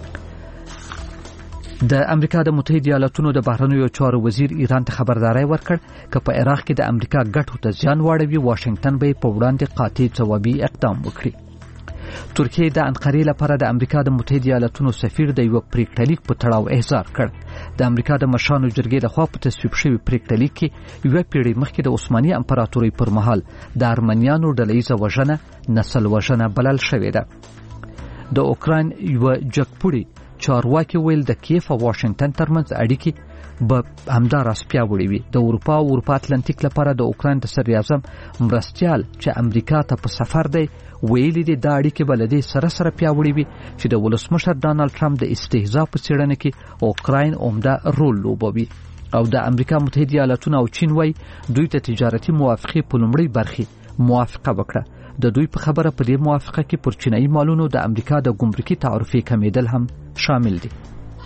د امریکا د متحده ایالاتونو د بهرنیو چارو وزیر ایران ته خبرداري ورکړ چې په عراق کې د امریکا ګټو ته زیان واړوي واشنگټن به په وړاندې قاطع ځوابي اقدام وکړي. ترکیه د انقرې لپاره د امریکا د متحده ایالاتونو سفیر د یو پریکټلیک په تړاو احضار کړ. د امریکا د مشرانو جرګې لخوا په تصویب شوی پریکټلیک کې یو پیړۍ مخکې د عثماني امپراتورۍ پر مهال د ارمنیانو ډلهیزه وژنه نسل وژنه بلل شوې ده. د اوکراین یو جګپوړي چارواکي ویل د کیف او واشنگټن ترمنځ اړیکې به همداراز پیاوړې وي. د اروپا او اروپا اتلانتیک لپاره د اوکراین د صدر اعظم مرستیال چې امریکا ته په سفر دی ویلي دي دا اړیکې به له دې سره سره پیاوړې وي چې د ولسمشر ډانلډ ټرمپ د استهزاء په څېړنه کې اوکراین عمده رول لوبوي. او د امریکا متحده ایالاتونه او چین وایي دوی ته تجارتي موافقې په لومړۍ برخې موافقه وکړه. د دوی په خبره په دې موافقه کې پر چینایي مالونو د امریکا د ګمرکي تعرفې کمیدل هم شامل دي.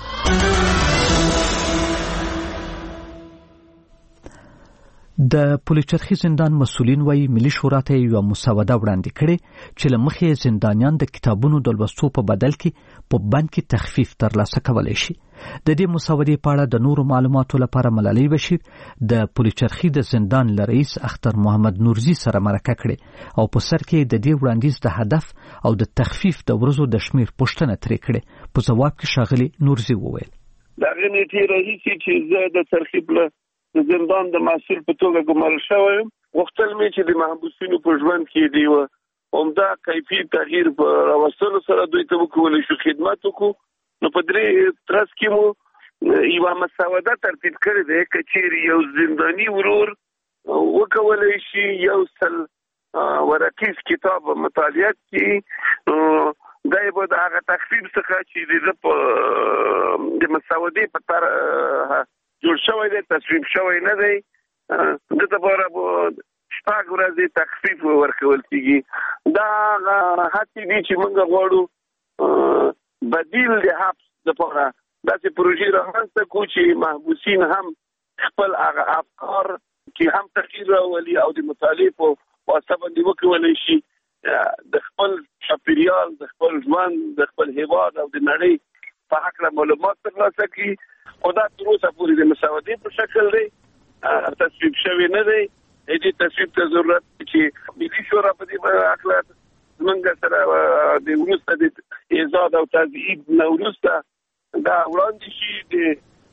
د پولیچرخي زندان مسولین وایي ملي شورا ته یو مسوده وړاندې کړې چې له مخې زندانیان د کتابونو د لوستو په بدل کې په بند کې تخفیف ترلاسه کولی شي. د دې مسودې په اړه د نورو معلوماتو لپاره ملالۍ بشیر د پولیچرخي د زندان له رئیس اختر محمد نورزي سره مرکه کړې او په سر کې د دې وړاندیز د هدف او د تخفیف د ورځو د شمیر پوښتنه ترې کړې. په ځواب کې ښاغلي نورزي وویل دغه نیټې راهیسې چې زه د ترخیب له زندان د مسؤل په توګه ګمارل شوی یم غوښتل مې چې د محبوسینو په ژوند کې دی عمده کیفي تغییر په راوستلو سره دوی ته وکولی شو خدمت وکړو. نو په درې ترڅ کې مو یوه مسوده ترتیب کړې ده که چیرې یو زنداني ورور وکولی شي یو سل ورقیز کتاب مطالعه کړي دا به د هغه تخفیف څخه چې د مسودې په تر جوړ شوی دی تصویب شوی نه دی د لپاره به شپږ ورځې تخفیف ورکول کېږي. دا هڅې دي چې موږ غواړو بدیل د حبس لپاره داسې پروژې رامنځته کړو چې محبوسین هم خپل هغه افکار چې هم تغییر راولي او د مطالعې په واسطه باندې وکولی شي د خپل چاپېریال د خپل ژوند د خپل هېواد او د نړۍ په هکله معلومات ترلاسه کړي. خو دا تر اوسه پورې د مسودې په شکل دی تصویب شوی نه دی. دې تصویب ته ضرورت چې ملي شورا په دې هکله زموږ سره د وروسته د ایجاد او تضعیف نه وروسته دا وړاندې شي د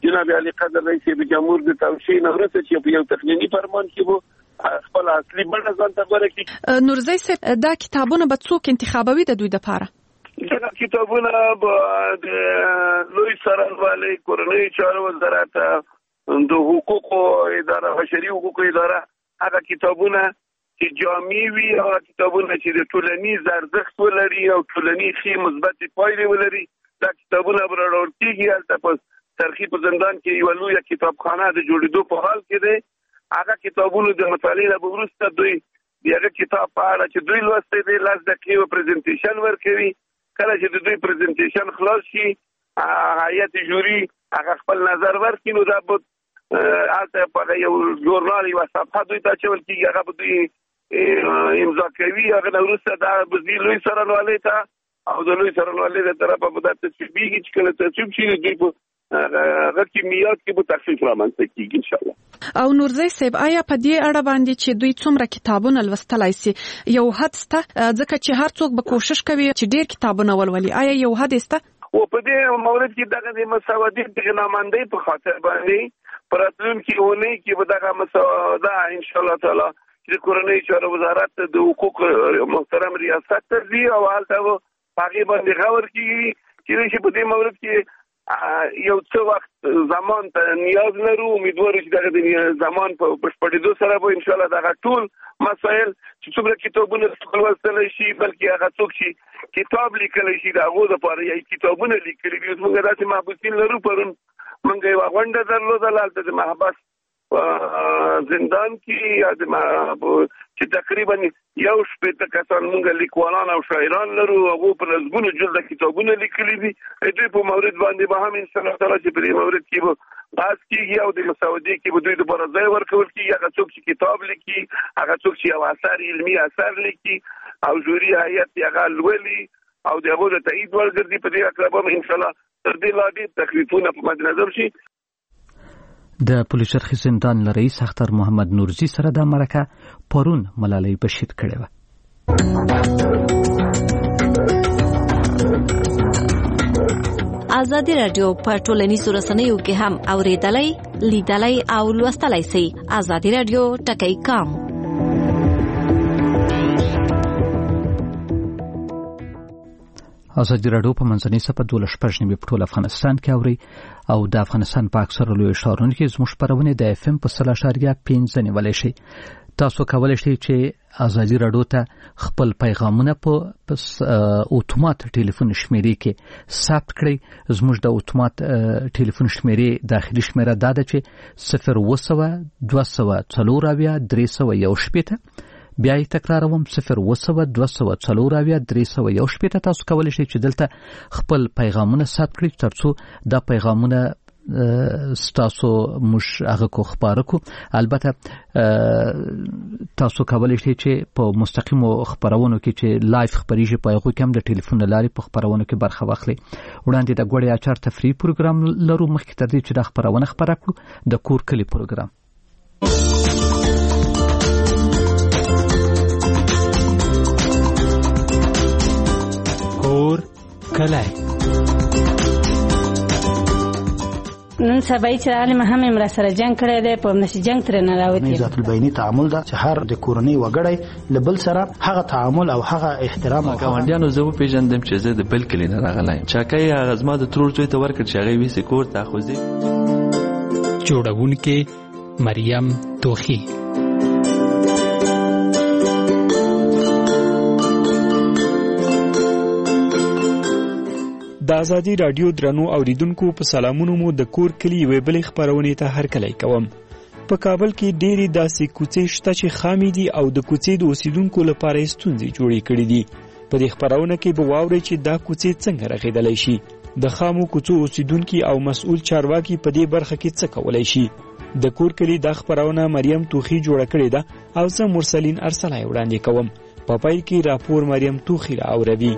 جناب علي قدر رئیس جمهور د توشیح نه وروسته چې په یو تقنینی فرمان کې وو خپل اصلي بڼه ځان ته ورکړي. نورزی صاحب دا کتابونه به څوک انتخابوي د دوی لپاره؟ دا کتابونه به د لوی سرانوالي کورنۍ چارو وزارت د حقوقو اداره بشري حقوقو اداره هغه کتابونه چې جامع وي او کتابونه چې د ټولنیز ارزښت ولري او ټولنیز مثبت پایلې ولري دا کتابونه برابر کیږي. البته په ترخیب زندان کې یو لوی کتابخانه د جوړېدو په حال کې ده. هغه کتابونو د مطالعې نه وروسته دوی دغه کتاب په اړه چې دوی لوستي دي لاس د کیو پریزنټیشن ورکوي. کله چې د دوی پریزنټیشن خلاص شي هیئت جوری هغه خپل نظر ورکړي نو دا به البته په یو ژورنال یو صفحه دوی ته چول کیږي هغه به دوی امضا کوي. هغه وروسته دا به دوی لوی سرانوالي ته او د لوی سرانوالي د طرفه به د تصویبي چې کله تصویب شي دوی په هغه کیمیات کې به تخفیف رامنځته کیږي ان شاء الله. او نورزی صاحب آیا په دې اړه باندې چې دوی څومره کتابونه لوستلای شي یو حد سته ځکه چې هر څوک به کوشش کوي چې ډیر کتابونه ولولي آیا یو حد سته؟ او په دې مورد کې دغه د مساواتي پیغامندۍ په خاطر باندې پراتلونکي ونی کې به دغه مساواده ان شاء الله تعالی چې کورنۍ چارو وزارت د حقوق محترم ریاست ترځي او حالته هغه باندې غور کیږي چې په دې مورد کې یو څه وخت زمان ته نیاز لرو. امیدوارو چې دغه د زمان په بشپړېدو سره به ان شاء الله دغه ټول مسایل چې څومره کتابونه لوستلی شي بلکې هغه څوک چې کتاب لیکلی شي د هغو دپاره یا کتابونه لیکلي دي. اوس موږ داسې محبوسین لرو. پرون موږ یوه غونډه درلودله هلته د محبس زندان کې چې تقریبا یو شپېته کسان موږ لیکوالان او شاعران لرو. هغو په لسګونو جلده کتابونه لیکلي دي. دوی په مورد باندې به هم انشاءالله تعالی چې په دې مورد کې به بحث کېږي او د مساودې کې به دوی دپاره ځای ورکول کېږي. هغه څوک چې کتاب لیکي هغه څوک چې یو اثر علمي اثر لیکي او جوري هیئت یې هغه لولي او د هغو د تایید وړ ګرځي په دې هکله به انشاءالله تر دې لا ډېر تخفیفونه په مدنظر شي. د پولیس شرخي زندان رئیس اختر محمد نورزی سره د مرکه پرون ملالۍ بشیر کړې و. ازادي رادیو په ټولنیزو رسنیو کې هم اوریدلای لیدلای او لوستلای شئ. ازادي رادیو ټکی کام ازادي رادیو په منځنۍ صفحه دوله شپږ نیمې په ټول افغانستان کې اوري او د افغانستان په اکثره لویو ښارونو کې زموږ خپرونې د اف ام په سل اشاریه پنځه نیولی شي. تاسو کولی شئ چې ازادي رادیو ته خپل پیغامونه په اتومات ټلیفون شمیرې کې ثبت کړئ. زموږ د اتومات ټلیفون شمیرې داخلي شمیره دا ده چې صفر اوه سوه دوه سوه څلور اویا درې سوه یو شپېته. بیا یې تکراروم صفر اوه سوه دوه سوه څلور اویا درې سوه یو شپېته. تاسو کولی شئ چې دلته خپل پیغامونه ثبت کړئ ترڅو دا پیغامونه ستاسو موږ هغه کو خبره کو. البته تاسو کولی شئ چې په مستقیمو خبرونو کې چې لایف خبريږي په هغه کې هم د ټلیفون لارې په خبرونو کې برخه واخلئ. وړاندې د ګوړې اچار تفریح پروګرام لرو مخکې تر دې چې د خبرونه خبره کړو د کور کلی پروګرام. کور کلی نن سبا چې عالم هم امر سره جنگ کړی دی په نشي جنگ تر نه راوتی. ذات البینی تعامل دا چې هر د کورنۍ وګړی لبل سره هغه تعامل او هغه احترام او ګاونډیانو زه پیژندم چې زه د بل کلی نه راغلی چاکای هغه زما د ترور څوی ته ورکړ چې هغه ویسي کور ته خوځي. جوړونکې مریم توخی. د ازادي رادیو درنو اوریدونکو په سلامونو مو د کور کلی وی بل خبرونه ته هر کله کوم. په کابل کې ډېری داسې کوڅې شته چې خامې دي او د کوڅې د اوسیدونکو لپاره ستونزې جوړې کړې دي. په دې خبرونه کې به واورئ چې دا کوڅې څنګه رغیدلی شي. د خامو کوڅو اوسیدونکو او مسؤل چارواکي په دې برخه کې څه کولای شي. د کور کلی د خبرونه مریم توخی جوړه کړې ده او زه مرسلین ارسلای وړاندې کوم. په پای کې راپور مریم توخی را اوروي.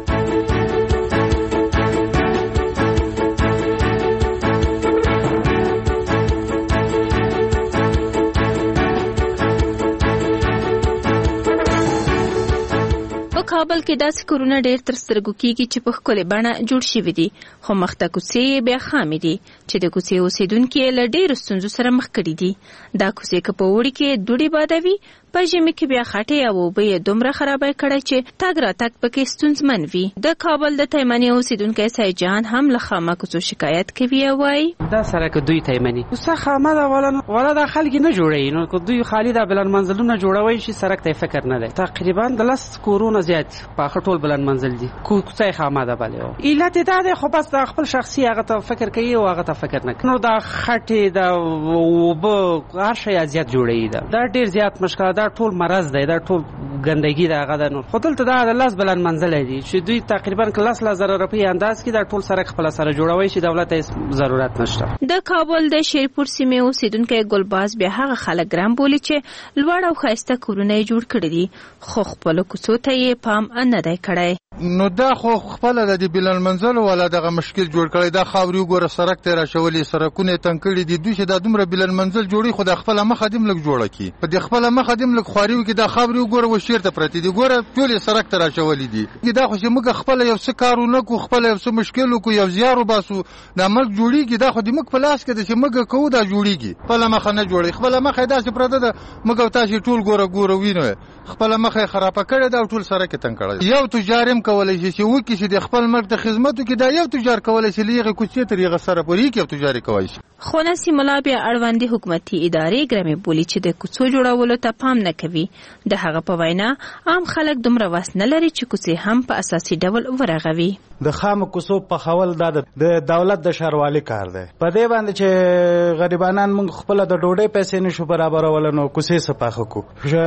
په کابل کې داسې کورونه ډېر تر سترګو کېږي چې په ښکلې بڼه جوړ شوي دي، خو مخته کوڅې یې بیا خامې دي چې د کوڅې اوسېدونکي یې له ډېرو ستونزو سره مخ کړي دي. دا کوڅې که په اوړي کې دوړې بادوي، په ژمي کې بیا خټې او اوبه یې دومره خرابه کړی چې تګ راتګ پکې ستونزمن وي. د کابل د تیمنې اوسېدونکی سید جان هم له خامه کوڅو شکایت کوي او وایي دا سړک دوی تیمنې کوڅه خامه ده، ولا دا خلک نه جوړوي، نو که دوی خالي دا بلند منزلونه جوړوي شي سړک ته فکر نه دی. تقریبا د لس کورونه زیات پاخه ټول بلند منزل دي، کوڅه خامه ده. بله علت دا دی خو بس خپل شخصي هغه ته فکر کوي او هغه ته فکر نه کوي. نو دا خټې دا اوبه هر شی زیات جوړوي، دا ډېر زیات مشکل، دا ټول مرض دی، دا ټول ګندګي ده هغه ده. نو خو دلته دا د لس بلند منزل دي چې دوی تقریبا لس لس زره روپۍ انداز کې دا ټول سړک خپله سره جوړوي چې دولت ته ضرورت نشته. د کابل د شیرپور سیمې اوسېدونکی ګلباز بیا هغه خلک ګرم بولي چې لوړ او ښایسته کورونه یې جوړ کړي دي، خو خپلو کوڅو ته یې پام نه دی کړی. نو دا خو خپله د دې بلند منزل والا دغه مشکل جوړ کړی، دا خاورې وګوره سړک ته یې راچولي، سړکونه یې تنګ کړي دي. دوی چې دا دومره بلند منزل جوړوي خو د خپله مخه دې هم لږ جوړه کړي، په دې خپله مخه دې هم لږ خواري وکړي. دا خاورې وګوره اوس چېرته پرتې دي، ګوره ټول یې سړک ته راچولي دي. دا خو چې موږ خپله یو څه کار ونه کړو، خپله یو څه مشکل وکړو، یو زیار وباسو، دا ملک جوړېږي. دا خو د موږ په لاس کې ده چې موږ کوو دا جوړېږي، خپله مخه نه جوړوي. خپله مخه یې داسې پرته ده، موږ او تاسې ټول ګوره ګوره وینو خپله مخه یې خرابه کړې ده او ټول سړک یې تنګ کړی. یو تجار هم کولی شي چې وکړي چې د خپل ملک ته خدمت وکړي، دا یو تجار کولی شي له هغې کوڅې تر هغه سره پورې یې یو تجار یې کولی شي. خو نسیم الله بیا اړوندې حکومتي ادارې ګرمې بولي چې د کوڅو جوړولو ته پام نه کوي. د هغه په وینا عام خلک دومره وس نه لري چې کوڅې هم په اساسي ډول ورغوي. د خامو کوڅو پخول دا د دولت د ښاروالۍ کار دی. په دې باندې چې غریبانان موږ خپله د ډوډۍ پیسې نشو برابرولی، نو کوڅې څه پاخه کړو.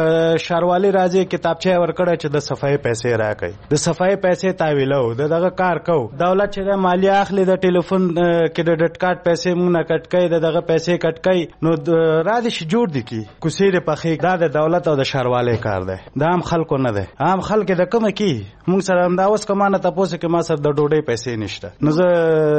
ښاروالۍ راځي کتابچه یې ورکړی چې د صفایي پیسې راکړئ، د صفایي پیسې تاویلو، د دغه کار کوو. دولت چې د مالیه اخلي، د ټلیفون کریډټ کارت پیسې موږ نه کټ کوي، د دغه پیسې کټ کوي، نو را دې شي جوړ دي کړي کوڅې دې پخې. دا د دولت او د ښاروالۍ کار دی، د عام خلکو نه دی. عام خلک د کومه کې موږ سره همدا اوس که ما نه تپوس کې ما سره د ډوډۍ پیسې نشته، نو زه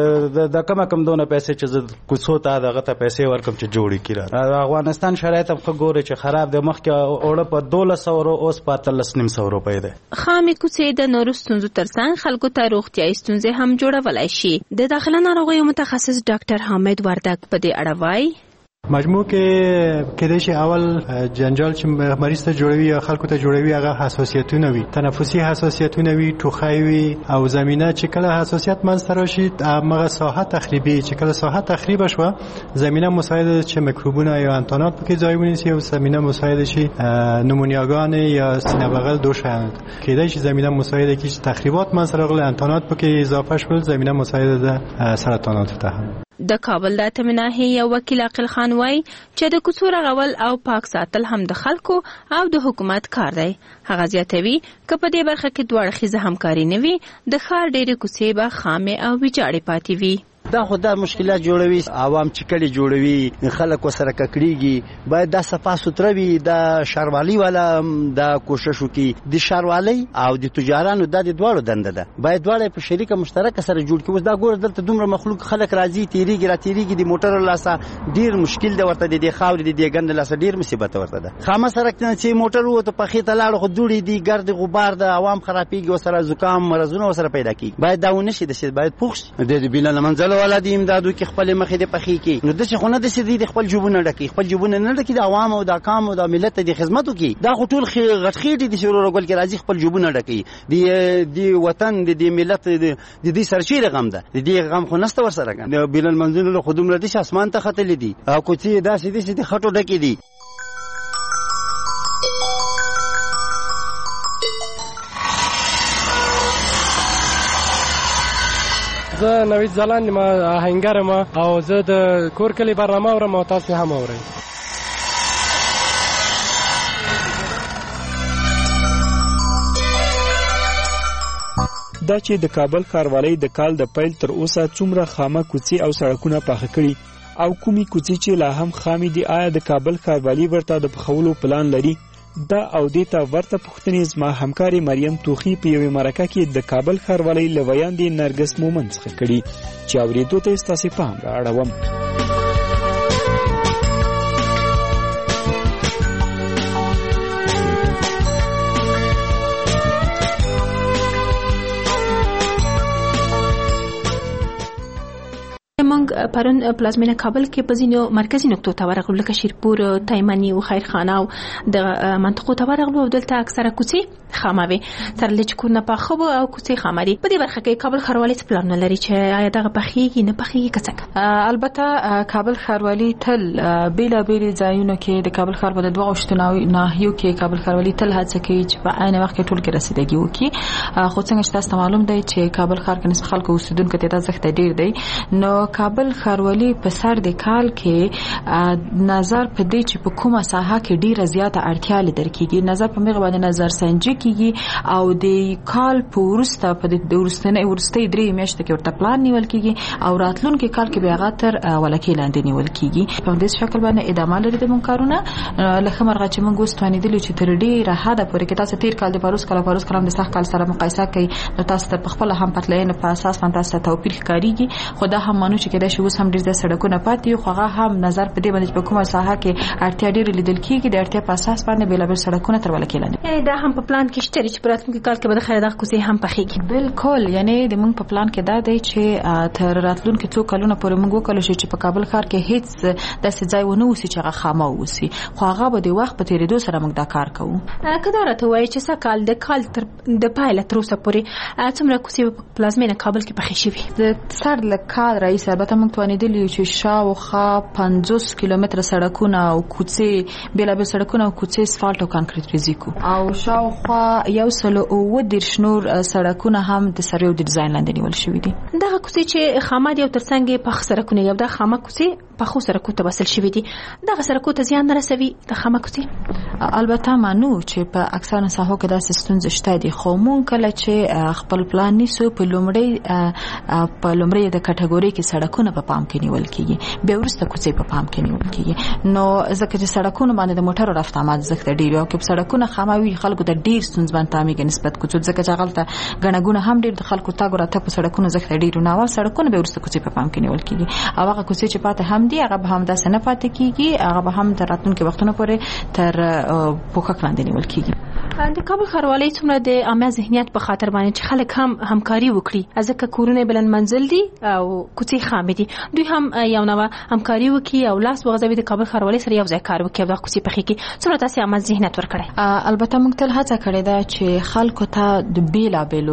د کومه کم دونه پیسې چې زه کوڅو ته دغه ته پیسې ورکړم چې جوړې کړي. افغانستان شرایط هم ښه ګوري چې خراب دی، مخکې اوړه په دولس سوه اوس په اتلس نیم سوه روپۍ دی. خامې کوڅې د نورو ستونزو ترڅنګ خلکو ته روغتیایي ستونزې هم جوړولی شي. د داخله ناروغیو متخصص ډاکټر حامد وردګ په دې اړه وایي مجموع کې کېدای شي اول جنجال چې مریض ته جوړوي یا خلکو ته جوړوي هغه حساسیتونه وي، تنفسي حساسیتونه وي، ټوخی وي، او زمینه چې کله حساسیت منځته راشي هغه ساحه تخریبي، چې کله ساحه تخریب شوه زمینه مساعده چې میکروبونه یا انتانات پکې ځای ونیسي، او زمینه مساعده شي نمونیاګان یا سینه بغل دو شاند. کېدای شي زمینه مساعده کې تخریبات منځته راغلي، انتانات پکې اضافه شول، زمینه مساعده ده سرطانات ته هم. د کابل د اتمې ناحیې یو وکیل عاقل خان وایي چې د کوڅو رغول او پاک ساتل هم د خلکو او د حکومت کار دی. هغه زیاتوي که په دې برخه کې دوه اړخیزه همکاري نه وي، د ښار ډېرې کوڅې به خامې او ویجاړې پاتې وي. دا خو دا مشکلات جوړوي، عوام چې کلی جوړوي، خلک ورسره ککړېږي. باید دا صفا سوتره وي، دا ښاروالۍ والا دا کوشش وکړي. د ښاروالۍ او د تجارانو دا د دواړو دنده ده، باید دواړه په شریکه مشترکه سره جوړ کړي. اوس دا ګوره دلته دومره مخلوق خلک راځي، تیریږي را تیریږي، د موټر لاسه ډېر مشکل دی ورته، د دې خاورې د دې ګند لاسه ډېر مصیبت ورته ده. خامه سړک نه چې موټر ووته پخې ته لاړ، خو دوړې دي، ګرد غبار ده، عوام خرابېږي، ورسره زکام مرضونه ورسره پیدا کېږي. باید دا ونه شي، داسې باید پوخ شي. د دې بلند منزل والا د امدادو کې خپل مخې د پخې کې، نو داسې خو نه داسې د خپل جوبونه ډکي، خپل جوبونه نه ډکي، د عوام او د قام او د ملت د خدمت وکړي. دا خو ټول غټ خېټې د شورو رګل کې راځي، خپل جوبونه ډکي. د د وطن د دې ملت د دې سرشیر غم ده، د دې غم خو نسته ورسره کنه. د بلند منزل له خودم ردي اسمان ته ختلې دي، او کوڅې داسې دي د خټو ډکې دي. زه نوید ځلاند ما آهنګر ما او زه د کور کلی برنامه اورم او تاسو هم اورئ. دا چې د کابل ښاروالۍ د کال د پیل تر اوسه څومره خامه کوڅې او سړکونه پاخه کړي او کومې کوڅې چې لا هم خامې دي، آیا د کابل ښاروالۍ ورته د پخولو پلان لري؟ دا او دې ته ورته پوښتنې زما همکارې مریم توخي په یوې مرکه کې د کابل ښاروالۍ له ویاندې نرګس مومن څخه کړي چې اورېدو ته یې ستاسې پام را اړوم. پرون پلازمینه کابل کې په ځینو مرکزی نقطو ته ورغلو لکه شیرپور، تایمنی او خیرخانه او د منطقو ته ورغلو. دلته اکثره کوڅې خامه وي تر لږ کورونه پاخه او کوڅې خامه دي. په دې برخه کې کابل ښاروالي څه پلان لري چې آیا دغه پخېږي نه پخېږي که څنګه؟ البته کابل ښاروالي تل بیلابېلې ځایونو کې د کابل ښار په دغو شتناوي ناحیو کې کابل ښاروالي تل هڅه کوي چې په عین وخت کې ټول کې رسیدګي وکړي. خو څنګه چې تاسو معلوم دی چې کابل ښار کې نسبت خلکو اوسیدونکو ته ارزښت ډیر دی، نو کابل ښاروالي په سر د کال کې نظر په دې چې په کومه ساحه کې ډیره زیاته اړتیا لیدل کیږي، نظر په مغه باندې نظر سنجي کیږي او د کال په ورسته په د ورستنې ورستې درې میاشتې کې ورته پلان نیول کیږي او راتلونکي کال کې بیا غاتر ولکې لاندې نیول کیږي. په دې شکل باندې ادامه لري د مون کارونه. لکه مرغه چې موږ وستوانیدل چې تر ډیره حد پورې کې تاسو تیر کال د پاروس کال پاروس کلام د سخت کال سره مقایسه کوي، نو تاسو ته خپل هم پټلین په اساس باندې تاسو ته توپیر ښکاریږي. خو دا هم مانو چې کله شي اوس هم ډیر د سړکونو پاتې خو هغه هم نظر په دې باندې په کومه ساحه کې اړتیا ډیر لیدل کیږي، د اړتیا په اساس باندې بیل بیل سړکونه تر ولکې لاندې. یعنی دا هم په پلان کې شته چې په راتلونکي کال کې به د خیرات کوڅې هم پخېږي. بالکل، یعنی د موږ په پلان کې دا دی چې تر راتلونکي څو کلونو پورې موږ وکړو چې په کابل ښار کې هیڅ داسې ځای ونه وسی چې هغه خامه وسی، خو هغه به د وخت په تیریدو سره موږ دا کار کوو. کله راته وایي چې سکهال د کال تر د پایله تر اوسه پورې څومره کوڅې په پلازمینه کابل کې پخې شوي؟ د سر له کال رئیس البته موږ توانیدلی چې شاوخوا پنځوس کیلومتره سړکونه او کوڅې بیلابیل سړکونه او کوڅې اسفالټ او کانکریټ کو او شاوخوا یو سل او دېرش نور سړکونه هم د سروي د ډیزاین لاندې نیول شوي دي. دغه کوڅې چې خامه دي او ترڅنګ پخ سړکونه یو د خامه کوڅې په خو سړکو ته وصل شوي دي، دغه سړکو ته زیان نه رسوي د خامه کوڅې؟ البته مانو چې په اکثر ساحو کې داسې ستونزې شته دي، خو مونږ کله چې خپل پلان نیسو په لومړی په لومړی د کټګوري کې سړکونه په پام کې نیول کیږي، بیا ورسته کوڅې په پام کې نیول کیږي. نو ځکه چې سړکونه باندې د موټرو رفت آمد زخت ډیر او کې سړکونه خاموي خلکو ته ډیر ستونزې باندې تامېږي نسبت کوڅو، ځکه چې غلطه غنګونه هم ډیر د خلکو تاګ راته په سړکونو زخت ډیر نه او سړکونه به ورسته کوڅې په پام کې نیول کیږي. او هغه کوڅې چې پاتې هم دي هغه به هم داسې نه پاتې کیږي، هغه به هم تر راتلونکي وختونو پورې تر پوښښ لاندې نیول کیږي. د کابل ښاروالۍ څومره د عامه ذهنیت په خاطر باندې چې خلک هم همکاري وکړي، ځکه کورونه بلند منزل دي او کوڅې خامې دي، دوی هم یو نوع همکاري وکړي او لاس وغځوي د کابل ښاروالۍ سره یو ځای کار وکړي او د کوڅې پخې کې څومره تاسو عامه ذهنیت ورکړی؟ البته موږ تل هڅه کړې ده چې خلکو ته د بیلابیلو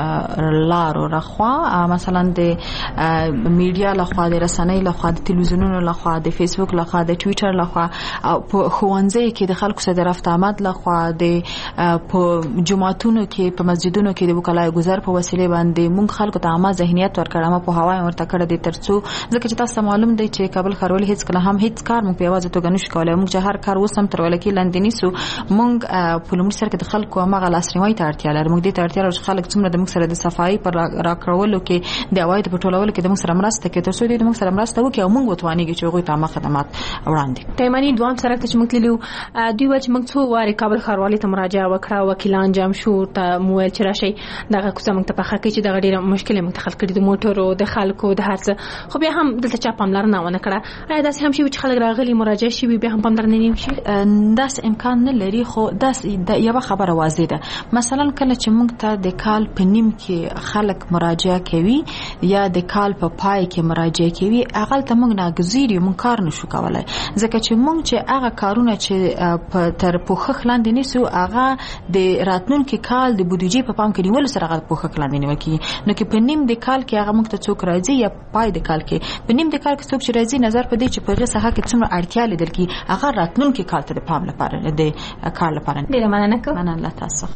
لارو لخوا، مثلا د میډیا لخوا، د رسنۍ لخوا، د تلویزیونونو لخوا، د فیسبوک لخوا، د ټویټر لخوا، په ښوونځي کې د خلکو سره رفت آمد لخوا، د په جماعتونو کې په مسجدونو کې د وکالای گذار په وسیله باندې موږ خلکو ته عامه ذهنیت ورکړم په هوای ورته کړه د ترڅو ځکه چې تاسو معلوم دی چې کابل ښاروالي هیڅ کله هم هیڅ کار موږ په یوازې توګه نشو کولای، موږ چې هر کار وسم تر ولکې لاندې نیسو، موږ په لومړي سر کې د خلکو هغه لاسنیوي ته اړتیا لرو، موږ دې ته اړتیا لرو چې خلک څومره د موږ سره د صفایي پر راکړولو کې د عواید په ټولولو کې د موږ سره مرسته کوي، ترڅو دې د موږ سره مرسته وکړي او موږ وتوانیږو چې هغوی ته عامه خدمات وړاندې. تایمنی دوام سره چې موږ تللو دوی وایي چې موږ څو واري کابل ښاروالي ته مراجعه وکړه، وکیلان جام شو ته مویل چې راشي دغه کوڅه موږ ته پخه کوي چې دغه ډیره مشکل موږ ته خلک کړي د موټرو د خلکو د هر څه، خو بیا هم دلته چا پاملرنه ونه کړه. آیا داسې هم شي چې خلک راغلي مراجعه شي بیا هم پاملرنه نه وشي؟ داس امکان نه لري، خو داس یو خبره واضح ده. مثلا کله چې موږ ته د کال په نیم کې خلک مراجعه کوي یا د کال په پای کې مراجعه کوي، هغه ته موږ ناګزیر یو موږ کار نشو کولای، ځکه چې موږ چې هغه کارونه چې تر پوښښ لاندې نیسو هغه د راتلونکي کال د بودیجې په پام کې نیول سره هغه پوښښ لاندې نیول کیږي. نو کې په نیم د کال کې هغه موږ ته څوک راځي یا پای د کال کې په نیم د کال کې څوک چې راځي نظر په دې چې په هغه ساحه کې څومره اړتیا لیدل کی هغه راتلونکي کال ته د پام لپاره د کار لپاره. ډیره مننه کوم. مننه تاسو.